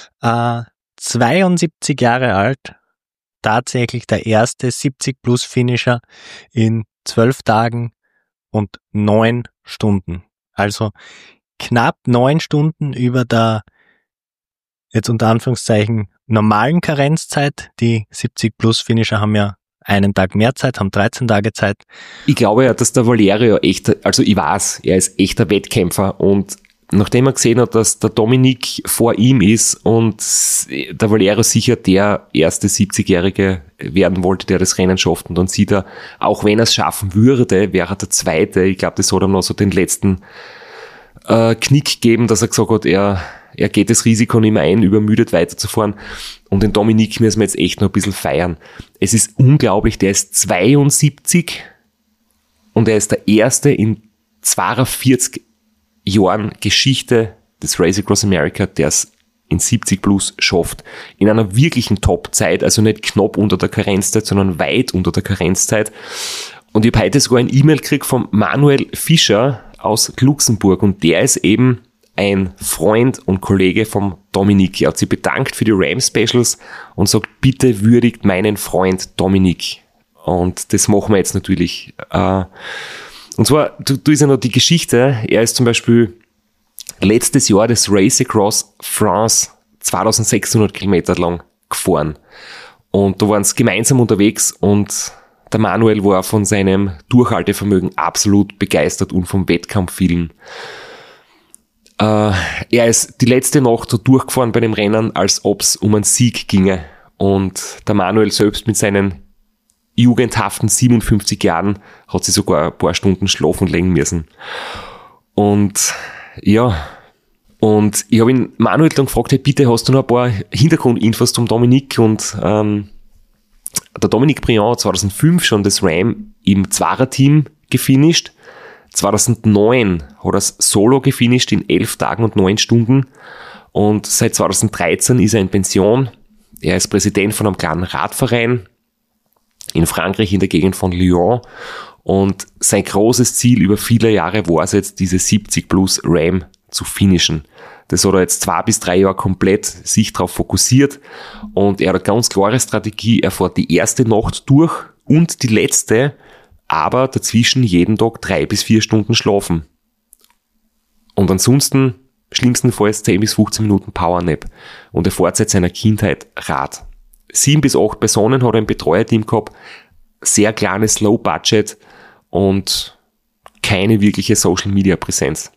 A: 72 Jahre alt, tatsächlich der erste 70-Plus-Finisher in 12 Tagen und 9 Stunden. Also knapp 9 Stunden über der, jetzt unter Anführungszeichen, normalen Karenzzeit. Die 70-Plus-Finisher haben ja einen Tag mehr Zeit, haben 13 Tage Zeit.
B: Ich glaube ja, dass der Valerio also ich weiß, er ist echter Wettkämpfer und nachdem er gesehen hat, dass der Dominik vor ihm ist und der Valerio sicher der erste 70-Jährige werden wollte, der das Rennen schafft und dann sieht er, auch wenn er es schaffen würde, wäre er der Zweite. Ich glaube, das hat ihm noch so den letzten Knick gegeben, dass er gesagt hat, er geht das Risiko nicht mehr ein, übermüdet weiterzufahren. Und den Dominik müssen wir jetzt echt noch ein bisschen feiern. Es ist unglaublich, der ist 72 und er ist der Erste in 42 Jahren Geschichte des Race Across America, der es in 70 plus schafft. In einer wirklichen Top-Zeit, also nicht knapp unter der Karenzzeit, sondern weit unter der Karenzzeit. Und ich habe heute sogar ein E-Mail gekriegt von Manuel Fischer aus Luxemburg und der ist eben ein Freund und Kollege vom Dominik. Er hat sich bedankt für die Ram-Specials und sagt, bitte würdigt meinen Freund Dominik. Und das machen wir jetzt natürlich. Und zwar, du ist ja noch die Geschichte, er ist zum Beispiel letztes Jahr das Race Across France 2600 Kilometer lang gefahren. Und da waren sie gemeinsam unterwegs und der Manuel war von seinem Durchhaltevermögen absolut begeistert und vom Wettkampfwillen. Er ist die letzte Nacht so durchgefahren bei dem Rennen, als ob es um einen Sieg ginge. Und der Manuel selbst mit seinen jugendhaften 57 Jahren hat sich sogar ein paar Stunden schlafen legen müssen. Und ja, und ich habe ihn Manuel dann gefragt, hey, bitte hast du noch ein paar Hintergrundinfos zum Dominik? Und der Dominique Briand hat 2005 schon das Ram im Zwarer-Team gefinisht. 2009 hat er es solo gefinisht in 11 Tagen und 9 Stunden. Und seit 2013 ist er in Pension. Er ist Präsident von einem kleinen Radverein in Frankreich in der Gegend von Lyon. Und sein großes Ziel über viele Jahre war es jetzt, diese 70 plus Ram zu finishen. Das hat er jetzt 2 bis 3 Jahre komplett sich darauf fokussiert. Und er hat eine ganz klare Strategie. Er fährt die erste Nacht durch und die letzte, aber dazwischen jeden Tag 3 bis 4 Stunden schlafen. Und ansonsten schlimmstenfalls 10 bis 15 Minuten Powernap. Und er fährt seit seiner Kindheit Rad. 7 bis 8 Personen hat er im Betreuerteam gehabt. Sehr kleines Low Budget und keine wirkliche Social Media Präsenz.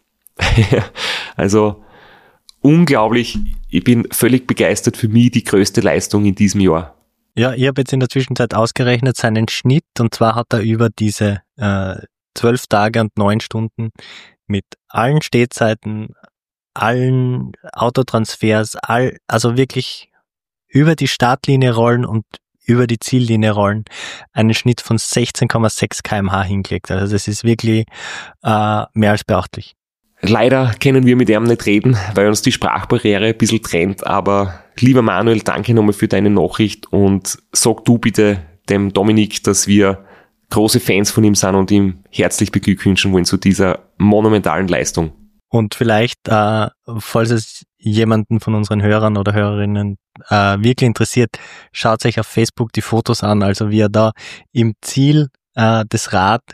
B: Also unglaublich. Ich bin völlig begeistert. Für mich die größte Leistung in diesem Jahr.
A: Ja, ich habe jetzt in der Zwischenzeit ausgerechnet seinen Schnitt, und zwar hat er über diese 12 Tage und 9 Stunden mit allen Stehzeiten, allen Autotransfers, also wirklich über die Startlinie rollen und über die Ziellinie rollen, einen Schnitt von 16,6 km/h hingelegt. Also das ist wirklich mehr als beachtlich.
B: Leider können wir mit ihm nicht reden, weil uns die Sprachbarriere ein bisschen trennt, aber lieber Manuel, danke nochmal für deine Nachricht und sag du bitte dem Dominik, dass wir große Fans von ihm sind und ihm herzlich beglückwünschen wollen zu dieser monumentalen Leistung.
A: Und vielleicht, falls es jemanden von unseren Hörern oder Hörerinnen wirklich interessiert, schaut euch auf Facebook die Fotos an, also wie er da im Ziel das Rad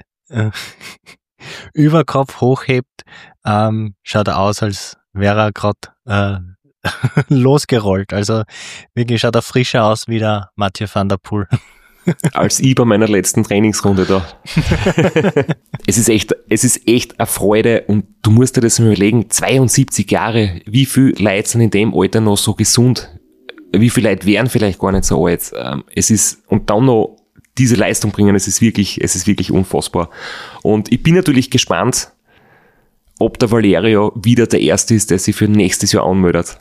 A: über Kopf hochhebt, schaut er aus, als wäre er gerade losgerollt. Also wirklich schaut er frischer aus wie der Mathieu van der Poel.
B: Als ich bei meiner letzten Trainingsrunde da. Es ist echt eine Freude und du musst dir das mal überlegen, 72 Jahre, wie viel Leute sind in dem Alter noch so gesund? Wie viele Leute wären vielleicht gar nicht so alt? Und dann noch diese Leistung bringen, es ist wirklich unfassbar. Und ich bin natürlich gespannt, ob der Valerio wieder der Erste ist, der sich für nächstes Jahr anmeldet.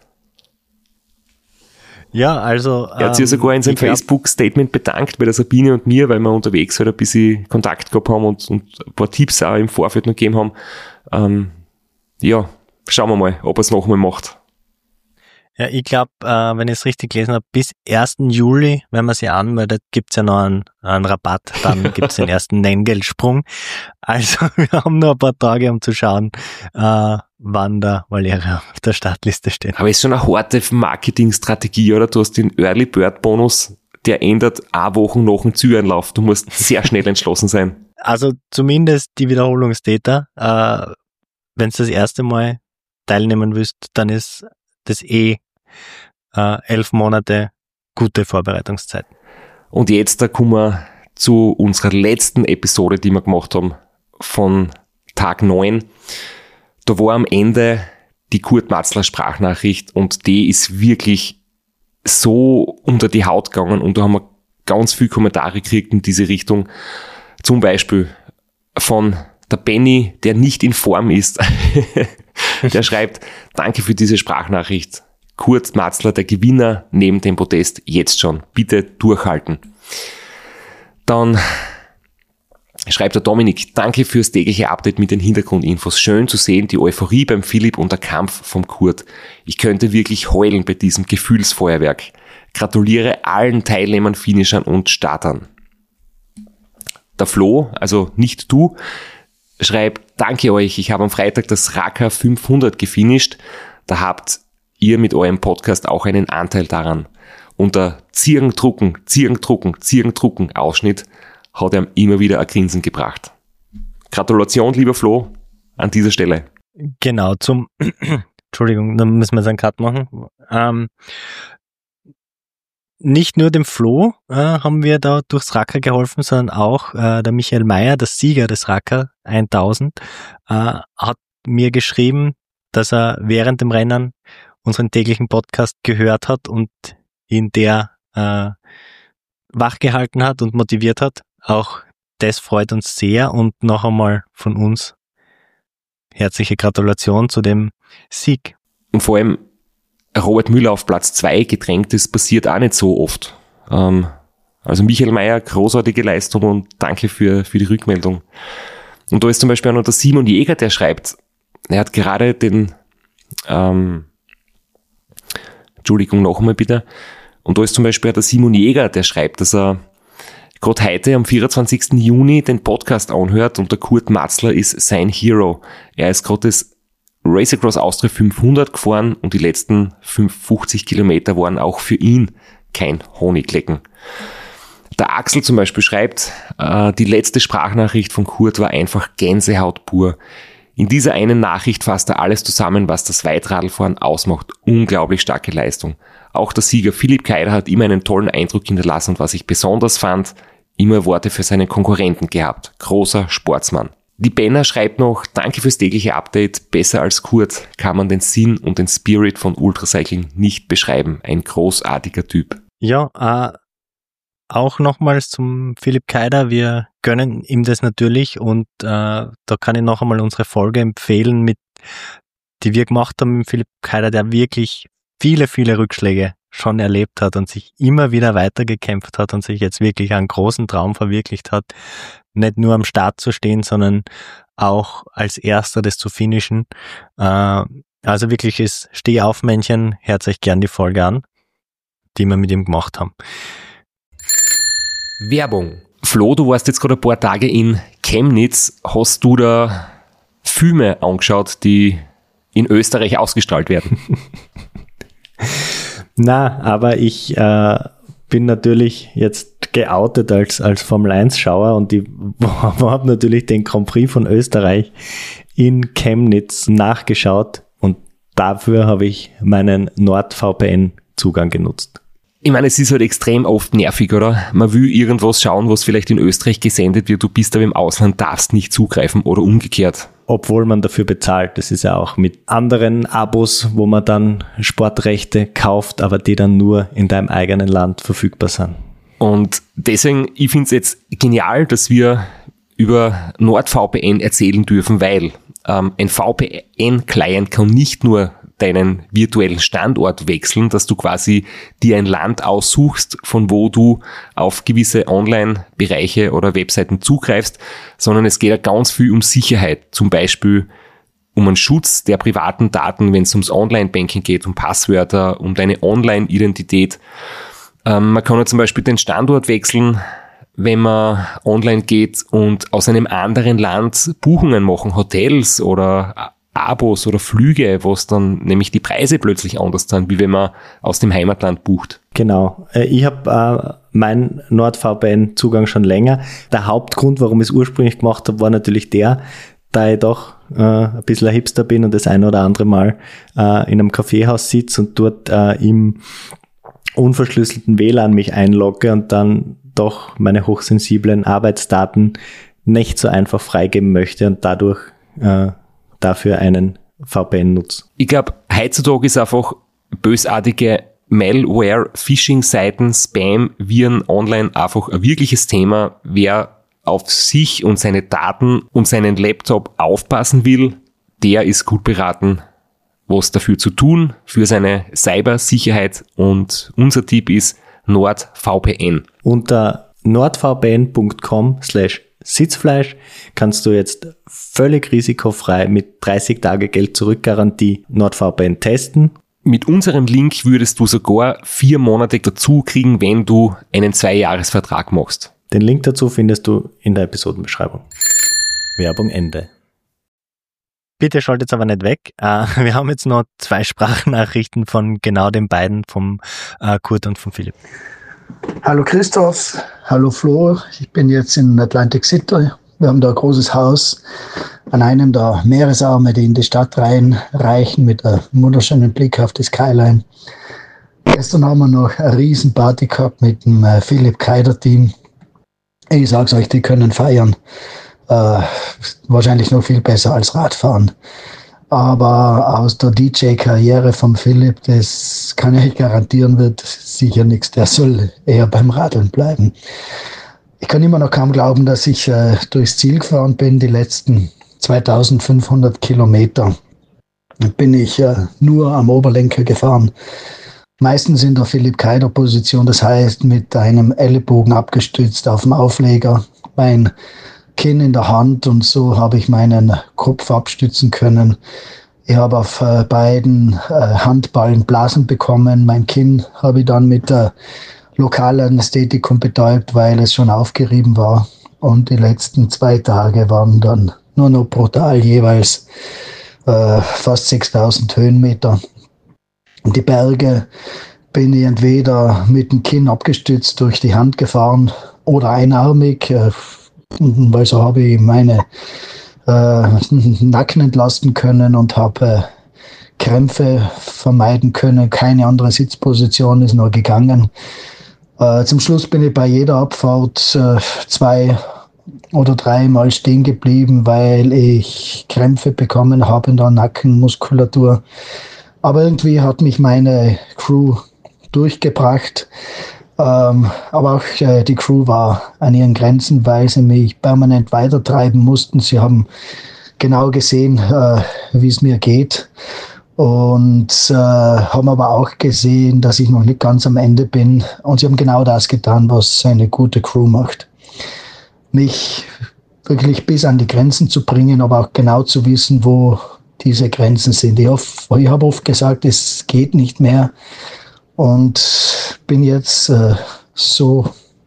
A: Ja, also
B: er hat sich sogar in seinem Facebook-Statement bedankt bei der Sabine und mir, weil wir unterwegs halt ein bisschen Kontakt gehabt haben und ein paar Tipps auch im Vorfeld noch gegeben haben. Ja, schauen wir mal, ob er es nochmal macht.
A: Ja, ich glaube, wenn ich es richtig gelesen habe, bis 1. Juli, wenn man sich anmeldet, gibt's ja noch einen Rabatt, dann gibt's den ersten Nenngeldsprung. Also wir haben noch ein paar Tage, um zu schauen, wann der Valerio auf der Startliste steht.
B: Aber ist schon eine harte Marketingstrategie, oder? Du hast den Early Bird Bonus, der ändert eine Woche nach dem Zieleinlauf. Du musst sehr schnell entschlossen sein.
A: Also zumindest die Wiederholungstäter, wenn du das erste Mal teilnehmen willst, dann ist das 11 Monate gute Vorbereitungszeit.
B: Und jetzt da kommen wir zu unserer letzten Episode, die wir gemacht haben, von Tag 9. Da war am Ende die Kurt Matzler Sprachnachricht und die ist wirklich so unter die Haut gegangen und da haben wir ganz viele Kommentare gekriegt in diese Richtung. Zum Beispiel von der Benny, der nicht in Form ist. Der schreibt, danke für diese Sprachnachricht. Kurt Matzler, der Gewinner neben dem Podest, jetzt schon. Bitte durchhalten. Dann schreibt der Dominik, danke fürs tägliche Update mit den Hintergrundinfos. Schön zu sehen, die Euphorie beim Philipp und der Kampf vom Kurt. Ich könnte wirklich heulen bei diesem Gefühlsfeuerwerk. Gratuliere allen Teilnehmern, Finishern und Startern. Der Flo, also nicht du, schreibt, danke euch, ich habe am Freitag das Raka 500 gefinisht. Da habt ihr mit eurem Podcast auch einen Anteil daran. Unter Zirgen drucken Ausschnitt hat er immer wieder ein Grinsen gebracht. Gratulation, lieber Flo, an dieser Stelle.
A: Genau, Entschuldigung, dann müssen wir jetzt einen Cut machen. Nicht nur dem Flo haben wir da durchs Raka geholfen, sondern auch der Michael Mayer, der Sieger des Raka 1000, hat mir geschrieben, dass er während dem Rennen unseren täglichen Podcast gehört hat und ihn der wachgehalten hat und motiviert hat. Auch das freut uns sehr und noch einmal von uns herzliche Gratulation zu dem Sieg.
B: Und vor allem Robert Müller auf Platz 2 gedrängt, das passiert auch nicht so oft. Also Michael Mayer, großartige Leistung und danke für die Rückmeldung. Und da ist zum Beispiel auch noch der Simon Jäger, der schreibt, er hat gerade den, Entschuldigung, noch einmal bitte. Und da ist zum Beispiel auch der Simon Jäger, der schreibt, dass er gerade heute am 24. Juni den Podcast anhört und der Kurt Matzler ist sein Hero. Er ist gerade das Race Across Austria 500 gefahren und die letzten 50 Kilometer waren auch für ihn kein Honiglecken. Der Axel zum Beispiel schreibt, die letzte Sprachnachricht von Kurt war einfach Gänsehaut pur. In dieser einen Nachricht fasst er alles zusammen, was das Weitradlfahren ausmacht. Unglaublich starke Leistung. Auch der Sieger Philipp Keider hat immer einen tollen Eindruck hinterlassen und was ich besonders fand, immer Worte für seine Konkurrenten gehabt. Großer Sportsmann. Die Benner schreibt noch, danke fürs tägliche Update. Besser als Kurt kann man den Sinn und den Spirit von Ultracycling nicht beschreiben. Ein großartiger Typ.
A: Ja, auch nochmals zum Philipp Keider. Wir gönnen ihm das natürlich und da kann ich noch einmal unsere Folge empfehlen, die wir gemacht haben mit Philipp Keider, der wirklich viele, viele Rückschläge schon erlebt hat und sich immer wieder weitergekämpft hat und sich jetzt wirklich einen großen Traum verwirklicht hat, nicht nur am Start zu stehen, sondern auch als Erster das zu finishen. Also wirklich ist Stehaufmännchen, hört euch gern die Folge an, die wir mit ihm gemacht haben.
D: Werbung.
B: Flo, du warst jetzt gerade ein paar Tage in Chemnitz. Hast du da Filme angeschaut, die in Österreich ausgestrahlt werden?
A: Na, aber ich bin natürlich jetzt geoutet als Formel-1-Schauer und ich habe natürlich den Grand Prix von Österreich in Chemnitz nachgeschaut und dafür habe ich meinen NordVPN-Zugang genutzt.
B: Ich meine, es ist halt extrem oft nervig, oder? Man will irgendwas schauen, was vielleicht in Österreich gesendet wird, du bist aber im Ausland, darfst nicht zugreifen oder umgekehrt.
A: Obwohl man dafür bezahlt. Das ist ja auch mit anderen Abos, wo man dann Sportrechte kauft, aber die dann nur in deinem eigenen Land verfügbar sind.
B: Und deswegen, ich finde es jetzt genial, dass wir über NordVPN erzählen dürfen, weil ein VPN-Client kann nicht nur deinen virtuellen Standort wechseln, dass du quasi dir ein Land aussuchst, von wo du auf gewisse Online-Bereiche oder Webseiten zugreifst, sondern es geht ja ganz viel um Sicherheit, zum Beispiel um einen Schutz der privaten Daten, wenn es ums Online-Banking geht, um Passwörter, um deine Online-Identität. Man kann ja zum Beispiel den Standort wechseln, wenn man online geht und aus einem anderen Land Buchungen machen, Hotels oder Abos oder Flüge, wo es dann nämlich die Preise plötzlich anders sind, wie wenn man aus dem Heimatland bucht.
A: Genau. Ich habe meinen NordVPN-Zugang schon länger. Der Hauptgrund, warum ich es ursprünglich gemacht habe, war natürlich der, da ich doch ein bisschen ein Hipster bin und das ein oder andere Mal in einem Kaffeehaus sitze und dort im unverschlüsselten WLAN mich einlogge und dann doch meine hochsensiblen Arbeitsdaten nicht so einfach freigeben möchte und dadurch dafür einen VPN nutze.
B: Ich glaube, heutzutage ist einfach bösartige Malware, Phishing-Seiten, Spam, Viren online einfach ein wirkliches Thema. Wer auf sich und seine Daten und seinen Laptop aufpassen will, der ist gut beraten, was dafür zu tun, für seine Cybersicherheit. Und unser Tipp ist NordVPN.
A: Unter nordvpn.com/Sitzfleisch kannst du jetzt völlig risikofrei mit 30 Tage Geld-Zurück-Garantie NordVPN testen.
B: Mit unserem Link würdest du sogar 4 Monate dazu kriegen, wenn du einen 2-Jahres-Vertrag machst.
A: Den Link dazu findest du in der Episodenbeschreibung. Werbung Ende. Bitte schaltet aber nicht weg. Wir haben jetzt noch 2 Sprachnachrichten von genau den beiden, vom Kurt und von Philipp.
E: Hallo Christoph, hallo Flo, ich bin jetzt in Atlantic City. Wir haben da ein großes Haus an einem der Meeresarme, die in die Stadt reichen, mit einem wunderschönen Blick auf die Skyline. Gestern haben wir noch eine riesen Party gehabt mit dem Philipp Keider Team. Ich sag's euch, die können feiern. Wahrscheinlich noch viel besser als Radfahren. Aber aus der DJ-Karriere vom Philipp, das kann ich garantieren, wird sicher nichts. Der soll eher beim Radeln bleiben. Ich kann immer noch kaum glauben, dass ich durchs Ziel gefahren bin. Die letzten 2500 Kilometer bin ich nur am Oberlenker gefahren. Meistens in der Philipp-Keider-Position, das heißt mit einem Ellenbogen abgestützt auf dem Aufleger, mein Kinn in der Hand, und so habe ich meinen Kopf abstützen können. Ich habe auf beiden Handballen Blasen bekommen. Mein Kinn habe ich dann mit der lokalen Ästhetikum betäubt, weil es schon aufgerieben war. Und die letzten 2 Tage waren dann nur noch brutal, jeweils fast 6000 Höhenmeter. Und die Berge bin ich entweder mit dem Kinn abgestützt durch die Hand gefahren oder einarmig, weil so habe ich meine Nacken entlasten können und habe Krämpfe vermeiden können. Keine andere Sitzposition ist nur gegangen. Zum Schluss bin ich bei jeder Abfahrt 2 oder 3 Mal stehen geblieben, weil ich Krämpfe bekommen habe in der Nackenmuskulatur. Aber irgendwie hat mich meine Crew durchgebracht. Aber auch die Crew war an ihren Grenzen, weil sie mich permanent weitertreiben mussten. Sie haben genau gesehen, wie es mir geht, und haben aber auch gesehen, dass ich noch nicht ganz am Ende bin. Und sie haben genau das getan, was eine gute Crew macht. Mich wirklich bis an die Grenzen zu bringen, aber auch genau zu wissen, wo diese Grenzen sind. Ich habe oft gesagt, es geht nicht mehr. Und bin jetzt so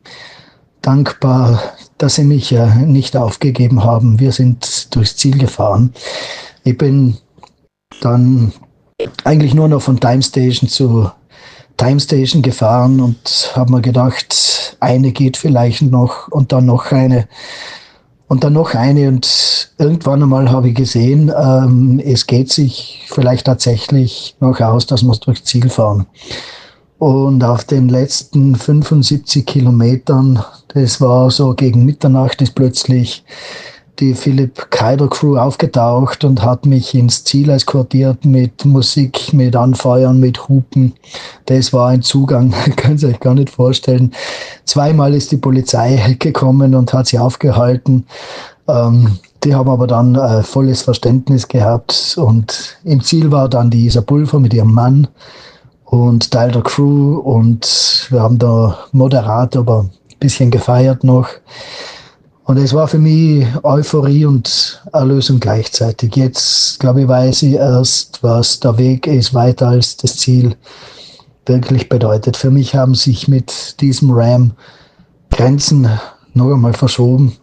E: dankbar, dass sie mich nicht aufgegeben haben. Wir sind durchs Ziel gefahren. Ich bin dann eigentlich nur noch von Time Station zu Time Station gefahren und habe mir gedacht, eine geht vielleicht noch und dann noch eine. Und dann noch eine, und irgendwann einmal habe ich gesehen, es geht sich vielleicht tatsächlich noch aus, dass wir durchs Ziel fahren. Und auf den letzten 75 Kilometern, das war so gegen Mitternacht, ist plötzlich die Philipp-Keider-Crew aufgetaucht und hat mich ins Ziel eskortiert mit Musik, mit Anfeuern, mit Hupen. Das war ein Zugang, könnt ihr euch gar nicht vorstellen. 2-mal ist die Polizei gekommen und hat sie aufgehalten. Die haben aber dann volles Verständnis gehabt. Und im Ziel war dann die Isa Pulver mit ihrem Mann und Teil der Crew. Und wir haben da moderat, aber ein bisschen gefeiert noch. Und es war für mich Euphorie und Erlösung gleichzeitig. Jetzt, glaube ich, weiß ich erst, was der Weg ist, weiter als das Ziel wirklich bedeutet. Für mich haben sich mit diesem Ram Grenzen noch einmal verschoben.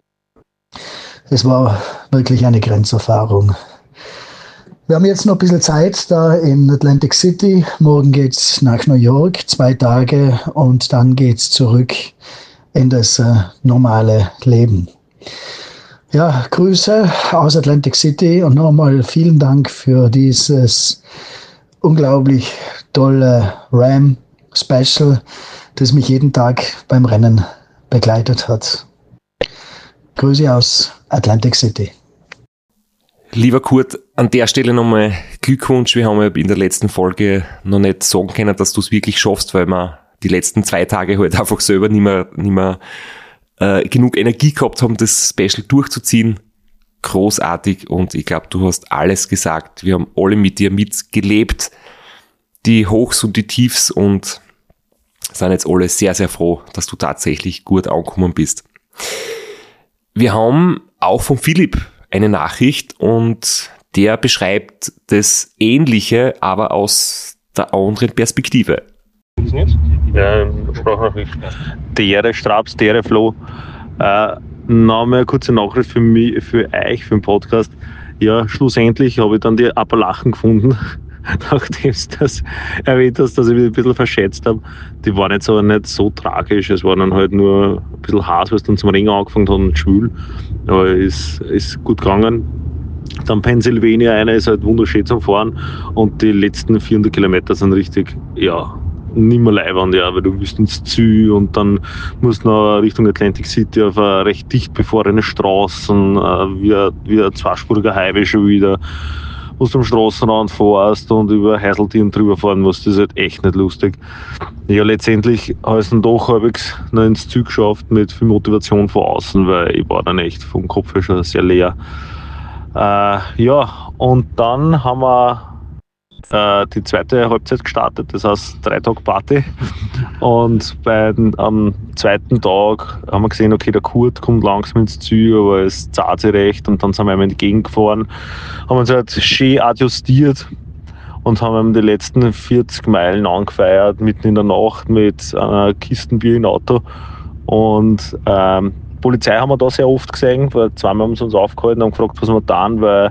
E: Es war wirklich eine Grenzerfahrung. Wir haben jetzt noch ein bisschen Zeit da in Atlantic City. Morgen geht's nach New York, 2 Tage, und dann geht's zurück in das normale Leben. Ja, Grüße aus Atlantic City und nochmal vielen Dank für dieses unglaublich tolle Ram-Special, das mich jeden Tag beim Rennen begleitet hat. Grüße aus Atlantic City.
B: Lieber Kurt, an der Stelle nochmal Glückwunsch. Wir haben ja in der letzten Folge noch nicht sagen können, dass du es wirklich schaffst, weil wir die letzten 2 Tage halt einfach selber nicht mehr genug Energie gehabt haben, das Special durchzuziehen. Großartig, und ich glaube, du hast alles gesagt. Wir haben alle mit dir mitgelebt, die Hochs und die Tiefs, und sind jetzt alle sehr, sehr froh, dass du tatsächlich gut angekommen bist. Wir haben auch von Philipp eine Nachricht, und der beschreibt das Ähnliche, aber aus der anderen Perspektive.
F: Ja, Sprachnachricht. Dere Straps, Dere Flo. Nochmal eine kurze Nachricht für mich, für euch, für den Podcast. Ja, schlussendlich habe ich dann die Appalachen gefunden, nachdem du das erwähnt hast, dass ich mich ein bisschen verschätzt habe. Die waren jetzt aber nicht so tragisch, es war dann halt nur ein bisschen heiß, weil es dann zum Ringen angefangen hat und schwül. Aber es ist gut gegangen. Dann Pennsylvania, einer ist halt wunderschön zum Fahren, und die letzten 400 Kilometer sind richtig, ja, nicht mehr leiwand, ja, weil du bist ins Ziel und dann musst du noch Richtung Atlantic City auf eine recht dicht befahrene Straßen, wie ein zweispuriger Highway schon wieder. wo du am Straßenrand fährst und über Heiseltieren drüber fahren musst, das ist halt echt nicht lustig. Ja, letztendlich habe ich es dann doch halbwegs noch ins Ziel geschafft mit viel Motivation von außen, weil ich war dann echt vom Kopf her schon sehr leer. Ja, und dann haben wir die zweite Halbzeit gestartet, das heißt 3 Tage Party. Und am zweiten Tag haben wir gesehen, okay, der Kurt kommt langsam ins Ziel, aber es zahlt sich recht. Und dann sind wir ihm entgegengefahren, haben uns halt schön adjustiert und haben ihm die letzten 40 Meilen angefeiert, mitten in der Nacht mit einer Kisten Bier im Auto. Und Polizei haben wir da sehr oft gesehen, weil zweimal haben sie uns aufgehalten und gefragt, was wir tun, weil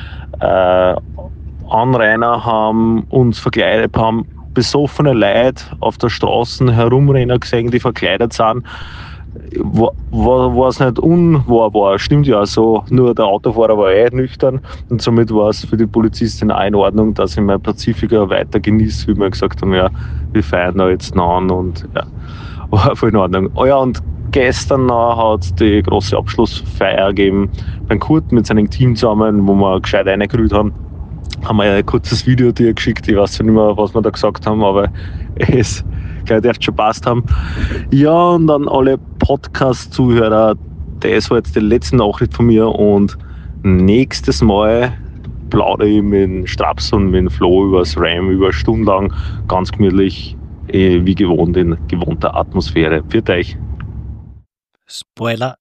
F: Anrainer haben uns verkleidet, haben besoffene Leute auf der Straße herumrennen gesehen, die verkleidet sind. Was nicht unwahr war, stimmt ja so, nur der Autofahrer war nüchtern und somit war es für die Polizistin auch in Ordnung, dass ich mein Pazifika weiter genieße, wie wir gesagt haben, ja, wir feiern da jetzt noch an und ja, war voll in Ordnung. Oh ja, und gestern hat es die große Abschlussfeier gegeben beim Kurt mit seinem Team zusammen, wo wir gescheit reingerührt haben wir ein kurzes Video dir geschickt. Ich weiß nicht mehr, was wir da gesagt haben, aber es dürfte schon passt haben. Ja, und an alle Podcast-Zuhörer, das war jetzt die letzte Nachricht von mir und nächstes Mal plaudere ich mit dem Straps und mit dem Flo über das RAM über eine Stunde lang ganz gemütlich, wie gewohnt, in gewohnter Atmosphäre. Für euch.
A: Spoiler.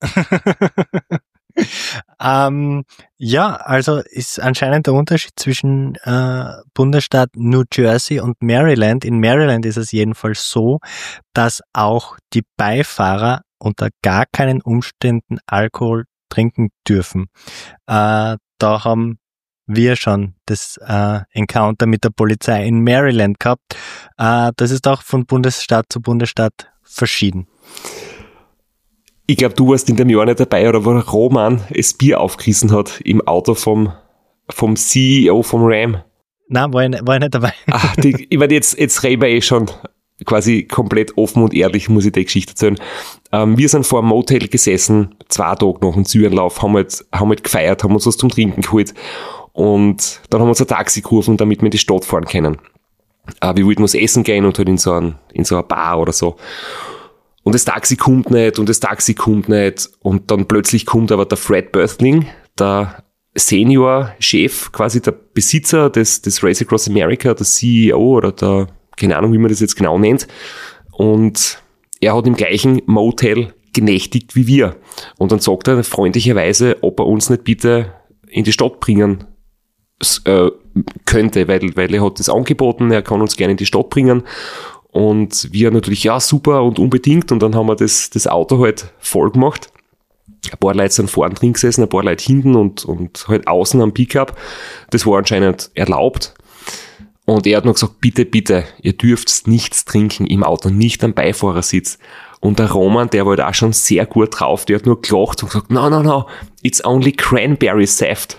A: Ja, also ist anscheinend der Unterschied zwischen Bundesstaat New Jersey und Maryland. In Maryland ist es jedenfalls so, dass auch die Beifahrer unter gar keinen Umständen Alkohol trinken dürfen. Da haben wir schon das Encounter mit der Polizei in Maryland gehabt. Das ist auch von Bundesstaat zu Bundesstaat verschieden.
B: Ich glaube, du warst in dem Jahr nicht dabei, oder wo Roman das Bier aufgerissen hat im Auto vom CEO vom RAM.
A: Nein, war ich nicht dabei.
B: Ach, ich meine, jetzt reden wir schon quasi komplett offen und ehrlich, muss ich die Geschichte erzählen. Wir sind vor einem Motel gesessen, 2 Tage nach dem Zürnlauf, haben halt gefeiert, haben uns was zum Trinken geholt und dann haben wir uns ein Taxi gerufen, damit wir in die Stadt fahren können. Wir wollten was essen gehen und halt in so eine Bar oder so. Und das Taxi kommt nicht und dann plötzlich kommt aber der Fred Böthling, der Senior-Chef, quasi der Besitzer des Race Across America, der CEO oder der, keine Ahnung, wie man das jetzt genau nennt. Und er hat im gleichen Motel genächtigt wie wir. Und dann sagt er freundlicherweise, ob er uns nicht bitte in die Stadt bringen könnte, weil er hat das angeboten, er kann uns gerne in die Stadt bringen. Und wir natürlich, ja, super und unbedingt. Und dann haben wir das Auto halt voll gemacht. Ein paar Leute sind vorne drin gesessen, ein paar Leute hinten und halt außen am Pickup. Das war anscheinend erlaubt. Und er hat noch gesagt, bitte, ihr dürft nichts trinken im Auto, nicht am Beifahrersitz. Und der Roman, der war halt auch schon sehr gut drauf, der hat nur gelacht und gesagt, no, it's only cranberry saft.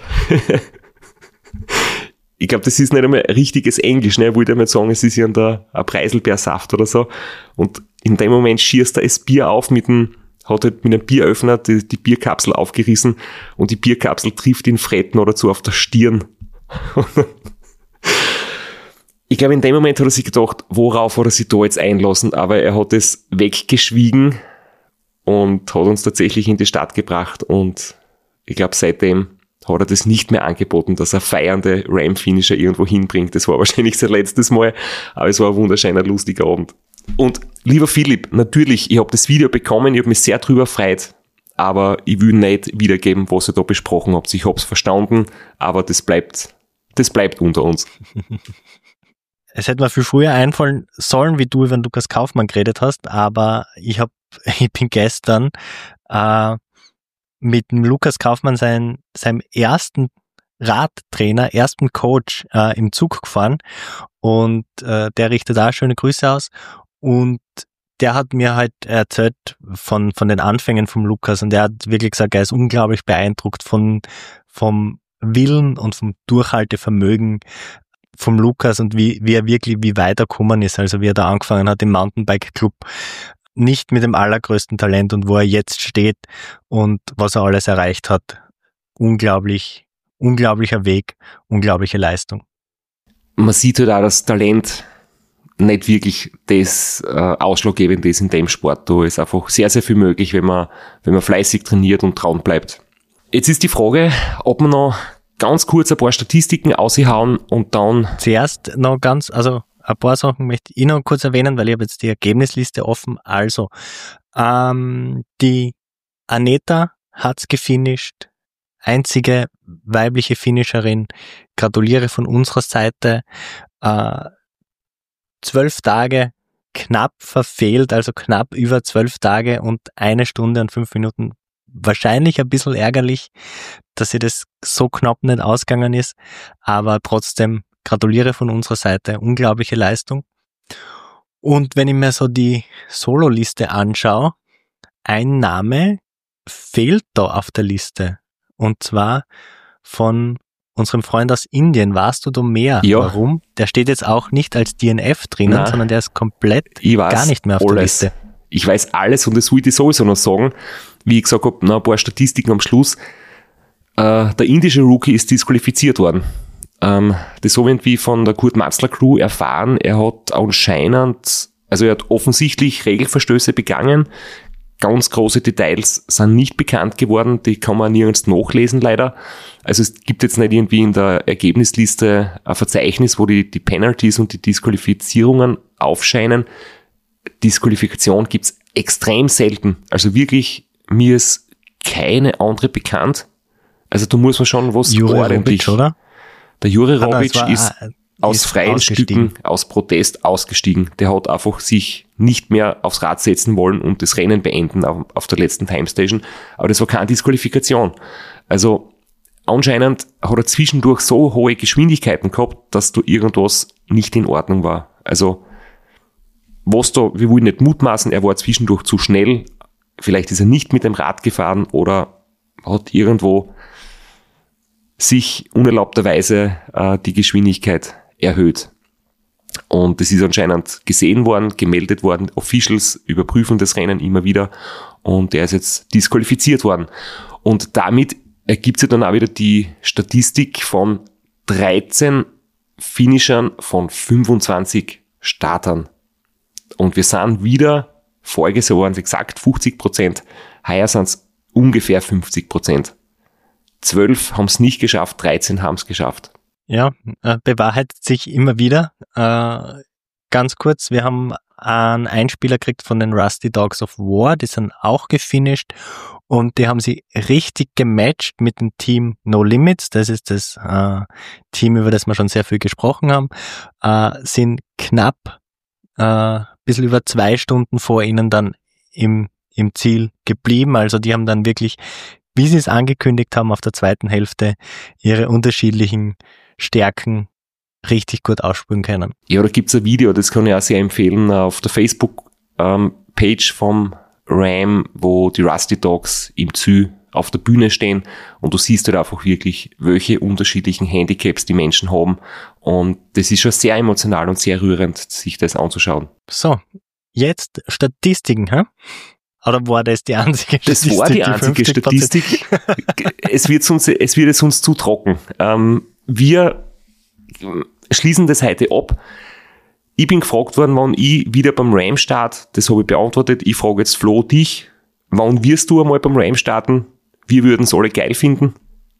B: Ich glaube, das ist nicht einmal richtiges Englisch, ne? Ich wollte einmal sagen, es ist ja ein Preiselbeersaft oder so. Und in dem Moment schießt er das Bier auf hat halt mit einem Bieröffner die Bierkapsel aufgerissen und die Bierkapsel trifft ihn Fretten oder so auf der Stirn. Ich glaube, in dem Moment hat er sich gedacht, worauf hat er sich da jetzt einlassen, aber er hat es weggeschwiegen und hat uns tatsächlich in die Stadt gebracht und ich glaube, seitdem hat er das nicht mehr angeboten, dass er feiernde Ram-Finisher irgendwo hinbringt. Das war wahrscheinlich sein letztes Mal, aber es war ein wunderschöner, lustiger Abend. Und lieber Philipp, natürlich, ich habe das Video bekommen, ich habe mich sehr drüber gefreut, aber ich will nicht wiedergeben, was ihr da besprochen habt. Ich habe es verstanden, aber das bleibt unter uns.
A: Es hätte mir viel früher einfallen sollen, wie du über den Lukas Kaufmann geredet hast, aber ich bin gestern mit dem Lukas Kaufmann seinem ersten Radtrainer, ersten Coach im Zug gefahren und der richtet auch schöne Grüße aus und der hat mir halt erzählt von den Anfängen vom Lukas und er hat wirklich gesagt, er ist unglaublich beeindruckt vom Willen und vom Durchhaltevermögen vom Lukas und wie er wirklich wie weitergekommen ist, also wie er da angefangen hat im Mountainbike-Club. Nicht mit dem allergrößten Talent und wo er jetzt steht und was er alles erreicht hat. Unglaublich unglaublicher Weg, unglaubliche Leistung.
B: Man sieht halt auch, dass Talent nicht wirklich das Ausschlaggebende ist in dem Sport. Da ist einfach sehr, sehr viel möglich, wenn man fleißig trainiert und dran bleibt. Jetzt ist die Frage, ob man noch ganz kurz ein paar Statistiken aushauen und dann...
A: Zuerst noch ein paar Sachen möchte ich noch kurz erwähnen, weil ich habe jetzt die Ergebnisliste offen. Also, die Aneta hat's gefinisht, einzige weibliche Finisherin. Gratuliere von unserer Seite. 12 Tage knapp verfehlt, also knapp über 12 Tage und 1 Stunde und 5 Minuten. Wahrscheinlich ein bisschen ärgerlich, dass ihr das so knapp nicht ausgegangen ist, aber trotzdem gratuliere von unserer Seite, unglaubliche Leistung. Und wenn ich mir so die Solo-Liste anschaue, ein Name fehlt da auf der Liste, und zwar von unserem Freund aus Indien. Weißt du da mehr?
B: Ja.
A: Warum? Der steht jetzt auch nicht als DNF drinnen,
B: Nein.
A: sondern der ist komplett gar nicht mehr auf der Liste.
B: Ich weiß alles und das wollte ich sowieso noch sagen. Wie ich gesagt habe, noch ein paar Statistiken am Schluss. Der indische Rookie ist disqualifiziert worden. Das habe ich irgendwie von der Kurt Matzler Crew erfahren. Er hat anscheinend, also er hat offensichtlich Regelverstöße begangen. Ganz große Details sind nicht bekannt geworden, die kann man nirgends nachlesen leider. Also es gibt jetzt nicht irgendwie in der Ergebnisliste ein Verzeichnis, wo die Penalties und die Disqualifizierungen aufscheinen. Disqualifikation gibt's extrem selten. Also wirklich, mir ist keine andere bekannt. Also da muss man schon was
A: Jure
B: ordentlich...
A: Robic, oder?
B: Der Jure Robic ist aus
A: ist
B: freien Stücken, aus Protest ausgestiegen. Der hat einfach sich nicht mehr aufs Rad setzen wollen und das Rennen beenden auf der letzten Timestation. Aber das war keine Disqualifikation. Also anscheinend hat er zwischendurch so hohe Geschwindigkeiten gehabt, dass da irgendwas nicht in Ordnung war. Also wir wollen nicht mutmaßen, er war zwischendurch zu schnell. Vielleicht ist er nicht mit dem Rad gefahren oder hat irgendwo sich unerlaubterweise die Geschwindigkeit erhöht. Und das ist anscheinend gesehen worden, gemeldet worden. Officials überprüfen das Rennen immer wieder und er ist jetzt disqualifiziert worden. Und damit ergibt sich dann auch wieder die Statistik von 13 Finishern von 25 Startern. Und wir sind wieder, voriges Jahr waren es exakt 50%, heuer sind es ungefähr 50%. 12 haben es nicht geschafft, 13 haben es geschafft.
A: Ja, bewahrheitet sich immer wieder. Ganz kurz, wir haben einen Einspieler gekriegt von den Rusty Dogs of War, die sind auch gefinisht und die haben sie richtig gematcht mit dem Team No Limits, das ist das Team, über das wir schon sehr viel gesprochen haben, sind knapp bisschen über 2 Stunden vor ihnen dann im Ziel geblieben, also die haben dann wirklich, wie sie es angekündigt haben, auf der zweiten Hälfte ihre unterschiedlichen Stärken richtig gut ausspielen können.
B: Ja, da gibt's ein Video, das kann ich auch sehr empfehlen, auf der Facebook-Page vom Ram, wo die Rusty Dogs im Ziel auf der Bühne stehen und du siehst halt einfach wirklich, welche unterschiedlichen Handicaps die Menschen haben und das ist schon sehr emotional und sehr rührend, sich das anzuschauen.
A: So, jetzt Statistiken, hä? Oder war das die einzige Statistik?
B: Das war die einzige Statistik. Es wird uns zu trocken. Wir schließen das heute ab. Ich bin gefragt worden, wann ich wieder beim Ram starte. Das habe ich beantwortet. Ich frage jetzt Flo dich. Wann wirst du einmal beim Ram starten? Wir würden es alle geil finden.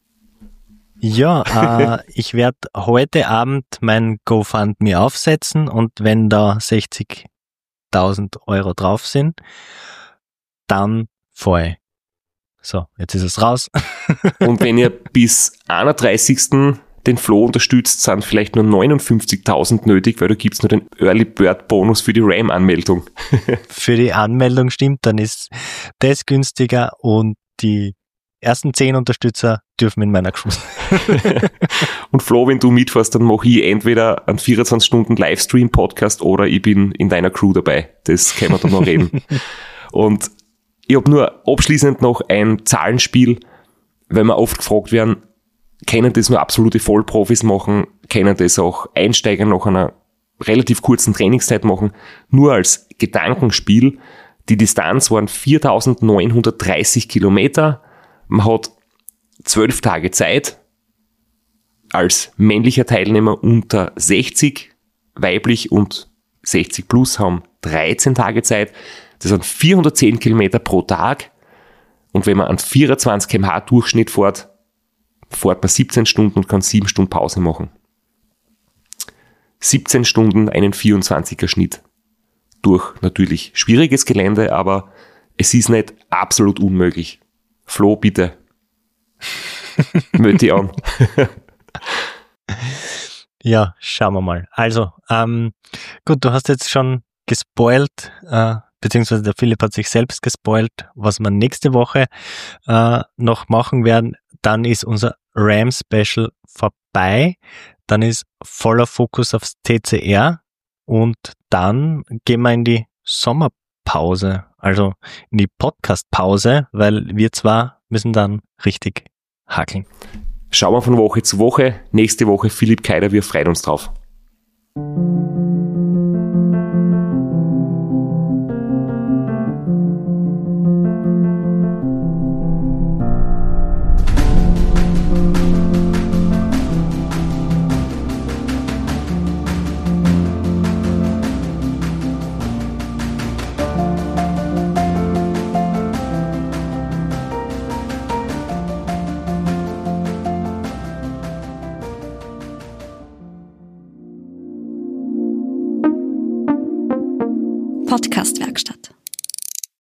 A: Ja, ich werde heute Abend mein GoFundMe aufsetzen und wenn da 60.000 Euro drauf sind, dann voll. So, jetzt ist es raus.
B: Und wenn ihr bis 31. den Flo unterstützt, sind vielleicht nur 59.000 nötig, weil da gibt's nur den Early Bird Bonus für die RAM-Anmeldung.
A: Für die Anmeldung stimmt, dann ist das günstiger und die ersten 10 Unterstützer dürfen in meiner Crew.
B: Und Flo, wenn du mitfährst, dann mache ich entweder einen 24-Stunden-Livestream-Podcast oder ich bin in deiner Crew dabei. Das können wir dann noch reden. Und ich habe nur abschließend noch ein Zahlenspiel, weil wir oft gefragt werden, können das nur absolute Vollprofis machen, können das auch Einsteiger nach einer relativ kurzen Trainingszeit machen. Nur als Gedankenspiel, die Distanz waren 4.930 Kilometer, man hat 12 Tage Zeit als männlicher Teilnehmer unter 60, weiblich und 60 plus haben 13 Tage Zeit. Das sind 410 Kilometer pro Tag. Und wenn man an 24 km/h Durchschnitt fährt man 17 Stunden und kann 7 Stunden Pause machen. 17 Stunden, einen 24er Schnitt. Durch natürlich schwieriges Gelände, aber es ist nicht absolut unmöglich. Flo, bitte. Möte an.
A: Ja, schauen wir mal. Also, gut, du hast jetzt schon gespoilt, beziehungsweise der Philipp hat sich selbst gespoilt, was wir nächste Woche noch machen werden. Dann ist unser RAM-Special vorbei. Dann ist voller Fokus aufs TCR und dann gehen wir in die Sommerpause, also in die Podcast-Pause, weil wir zwar müssen dann richtig hackeln.
B: Schauen wir von Woche zu Woche. Nächste Woche Philipp Keider, wir freuen uns drauf.
G: Podcast-Werkstatt.